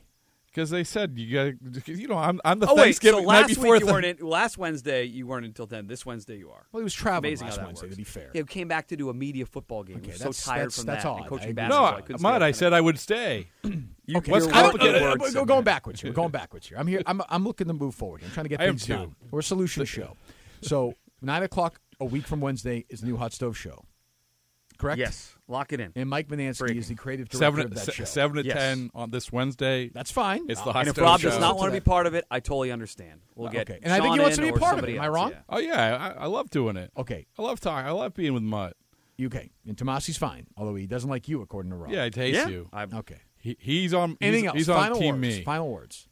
Because they said you got, you know, I'm, I'm the Oh wait, Thanksgiving so night last before week you the- weren't in, last Wednesday you weren't until ten. This Wednesday you are. Well, he was traveling Amazing last how that Wednesday, works. to be fair. He came back to do a media football game. Okay, he was so that's- tired that's- from that's that odd. and coaching I agree. basketball. I No, couldn't Mud, stay I up said I would stay. You, Okay, your so I don't- words uh, uh, said We're that. going backwards here. We're going backwards here. I'm here. I'm, I'm looking to move forward. I'm trying to get I am things too. done. We're a solution show. So nine o'clock a week from Wednesday is the new Hot Stove Show. Correct? Yes, lock it in. And Mike Manansky Breaking. is the creative director Seven, of that se- show. seven to Yes. ten on this Wednesday. That's fine. It's the Uh, Hot And if Stove Rob show. does not To want to be that. part of it, I totally understand. We'll get Okay. And I think Sean he wants to in be or part of it. somebody Am I else, wrong? yeah. Oh yeah, I, I love doing it. Okay. I love talking. I love being with Mutt. Okay. And Tomasi's fine, although he doesn't like you, according to Rob. Yeah, he hates Yeah. you. I, Okay. He, he's on. Anything he's, else? He's on Final team words. me. Final words.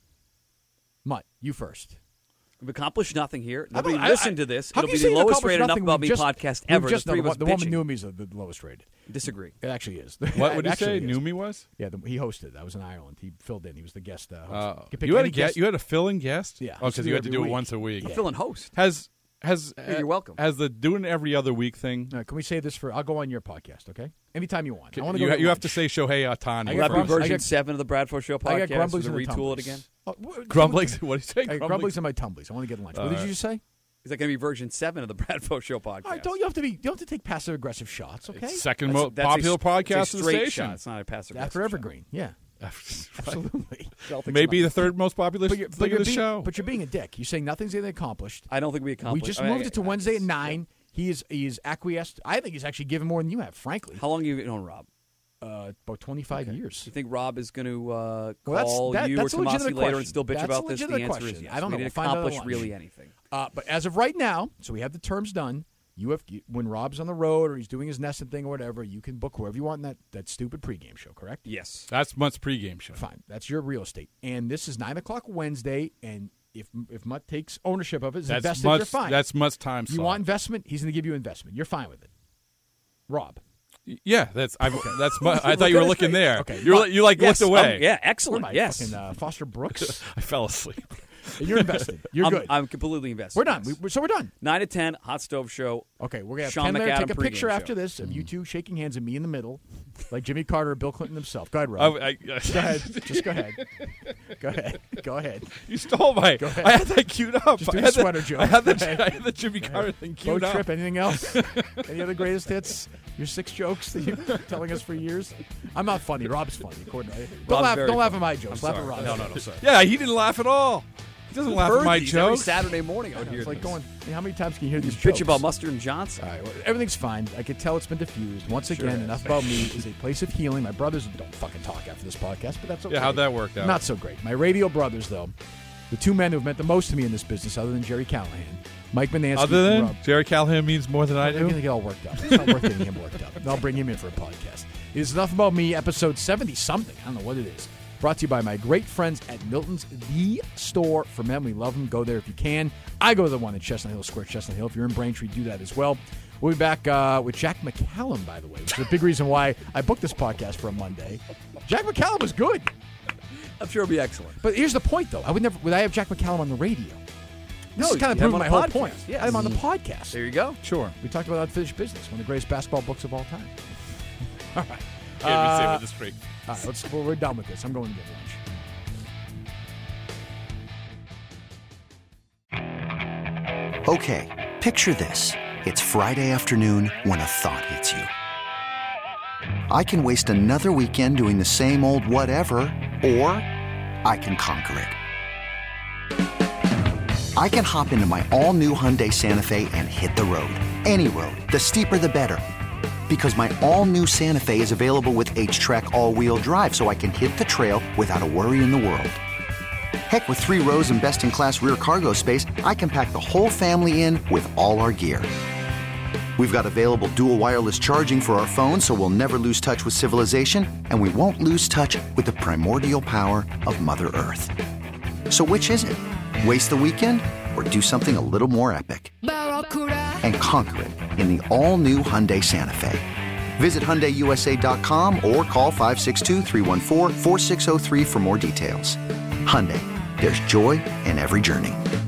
Mutt, you first. We've accomplished nothing here. I Nobody don't- I- listened I- to this. How It'll can be you the say lowest accomplished rated Enough nothing? About We've Me just- podcast we've ever. Just the three done of us the one with bitching. Noomi is the, the lowest rated. Disagree. It actually is. What would It you say? actually is. Noomi was? Yeah, the, he hosted. I was in Ireland. He filled in. He was the guest. Uh, host. Uh, could pick you had a any guest. You had a fill-in guest. Yeah, Oh, used to because do you had to every do it week. once a week. Yeah. Fill and host. Has has Hey, you're welcome. Has the doing every other week thing? Uh, can we save this for? I'll go on your podcast. Okay, anytime you want. I want to you go. you get have to lunch. say Shohei Ohtani. I Will got that be grumbles- I version got- seven of the Bradford Show podcast? I got grumblies to and the retool it tumblies. again? Oh, what- Grumblings. What do you say? I got Grumblings. grumblies and my tumblies. I want to get lunch. What did you just say? Is that going to be version seven of the Bradford Show podcast? All right, don't you have to be? You don't have to take passive aggressive shots. Okay, It's second That's- most that's a- popular it's a podcast in the straight station. shot. It's not a passive after aggressive Evergreen. Yeah, Absolutely. absolutely. Celtics Maybe not. the third most popular But you're, thing but, of you're the being, show. but you're being a dick. You're saying nothing's getting accomplished. I don't think we We accomplished. just I mean, moved it to I- Wednesday at yeah. nine. He is he is acquiesced. I think he's actually given more than you have. Frankly, How long have you known Rob? uh, about twenty-five years. Do you think Rob is going to uh, Well, that's- call that- you that's a or Tomasi legitimate later and question. still bitch That's a about this? The legitimate answer question. is yes. I don't we know. didn't We'll find out at accomplish lunch. really anything. Uh, but as of right now, so we have the terms done. You have when Rob's on the road or he's doing his nested thing or whatever, you can book whoever you want in that, that stupid pregame show. Correct? Yes. That's Mutt's pregame show. Fine. That's your real estate. And this is nine o'clock Wednesday. And if if Mutt takes ownership of it, is That's invested, you're Mutt's. fine. That's Mutt's time you slot. want investment? He's going to give you investment. You're fine with it. Rob. Yeah, that's. I, that's. Mutt. I thought you were looking there. Okay. You're, li- you like Yes. looked away. Um, yeah. What am Excellent. I, Yes. fucking, uh, Foster Brooks? I fell asleep. You're invested. You're I'm, good. I'm completely invested. we're done. yes. We, so we're done. Nine to ten, Hot Stove Show. Okay, we're gonna have Sean Ken Laird McAdam take a pregame picture show. after this of you two shaking hands and me in the middle, like Jimmy Carter or Bill Clinton himself. Go ahead, Rob. I, I, go ahead. Just go ahead. Go ahead. Go ahead. You stole my. ahead. I had that queued up. Just do I the had the- sweater joke. I had Go the, ahead. I had the Jimmy Carter thing Boat queued up. trip. Anything else? Any other greatest hits? Your six jokes that you've been telling us for years. I'm not funny. Rob's funny. According to, don't Rob's laugh. very Don't laugh funny. at my jokes. I'm Laugh sorry. at Rob's. No, no, no, sorry. Yeah, he didn't laugh at all. He doesn't laugh Heard at my these every jokes. Saturday morning out here. It's like going. I mean, how many times can you hear these bitch jokes? about Mustard and Johnson. All right, well, everything's fine. I can tell it's been diffused. Once again, is. Enough About Me is a place of healing. My brothers don't fucking talk after this podcast, but that's okay. Yeah, how'd that work out? Not so great. My radio brothers, though, the two men who have meant the most to me in this business, other than Jerry Callahan, Mike Manansky. Other and than Rob. Jerry Callahan means more than I I'm going do. to get all worked up. It's not worth getting him worked up. I'll bring him in for a podcast. It is Enough About Me, episode seventy-something. I don't know what it is. Brought to you by my great friends at Milton's, the store for men. We love them. Go there if you can. I go to the one in Chestnut Hill Square, Chestnut Hill. If you're in Braintree, do that as well. We'll be back uh, with Jack McCallum, by the way, which is a big reason why I booked this podcast for a Monday. Jack McCallum was good. I'm sure it'll be excellent. But here's the point, though. I would never. Would I have Jack McCallum on the radio? No, This is kind of you have proving him my on whole the point. podcast, yes. I'm on the podcast. There you go. Sure. We talked about Unfinished Business, one of the greatest basketball books of all time. All right. Can't be Uh, saving this straight. All right, let's, well, we're done with this. I'm going to get lunch. Okay, picture this. It's Friday afternoon when a thought hits you. I can waste another weekend doing the same old whatever, or I can conquer it. I can hop into my all-new Hyundai Santa Fe and hit the road. Any road. The steeper the better. Because my all-new Santa Fe is available with H-Track all-wheel drive, so I can hit the trail without a worry in the world. Heck, with three rows and best-in-class rear cargo space, I can pack the whole family in with all our gear. We've got available dual wireless charging for our phones, so we'll never lose touch with civilization, and we won't lose touch with the primordial power of Mother Earth. So which is it? Waste the weekend or do something a little more epic? And conquer it in the all-new Hyundai Santa Fe. Visit Hyundai U S A dot com or call five six two, three one four, four six zero three for more details. Hyundai, there's joy in every journey.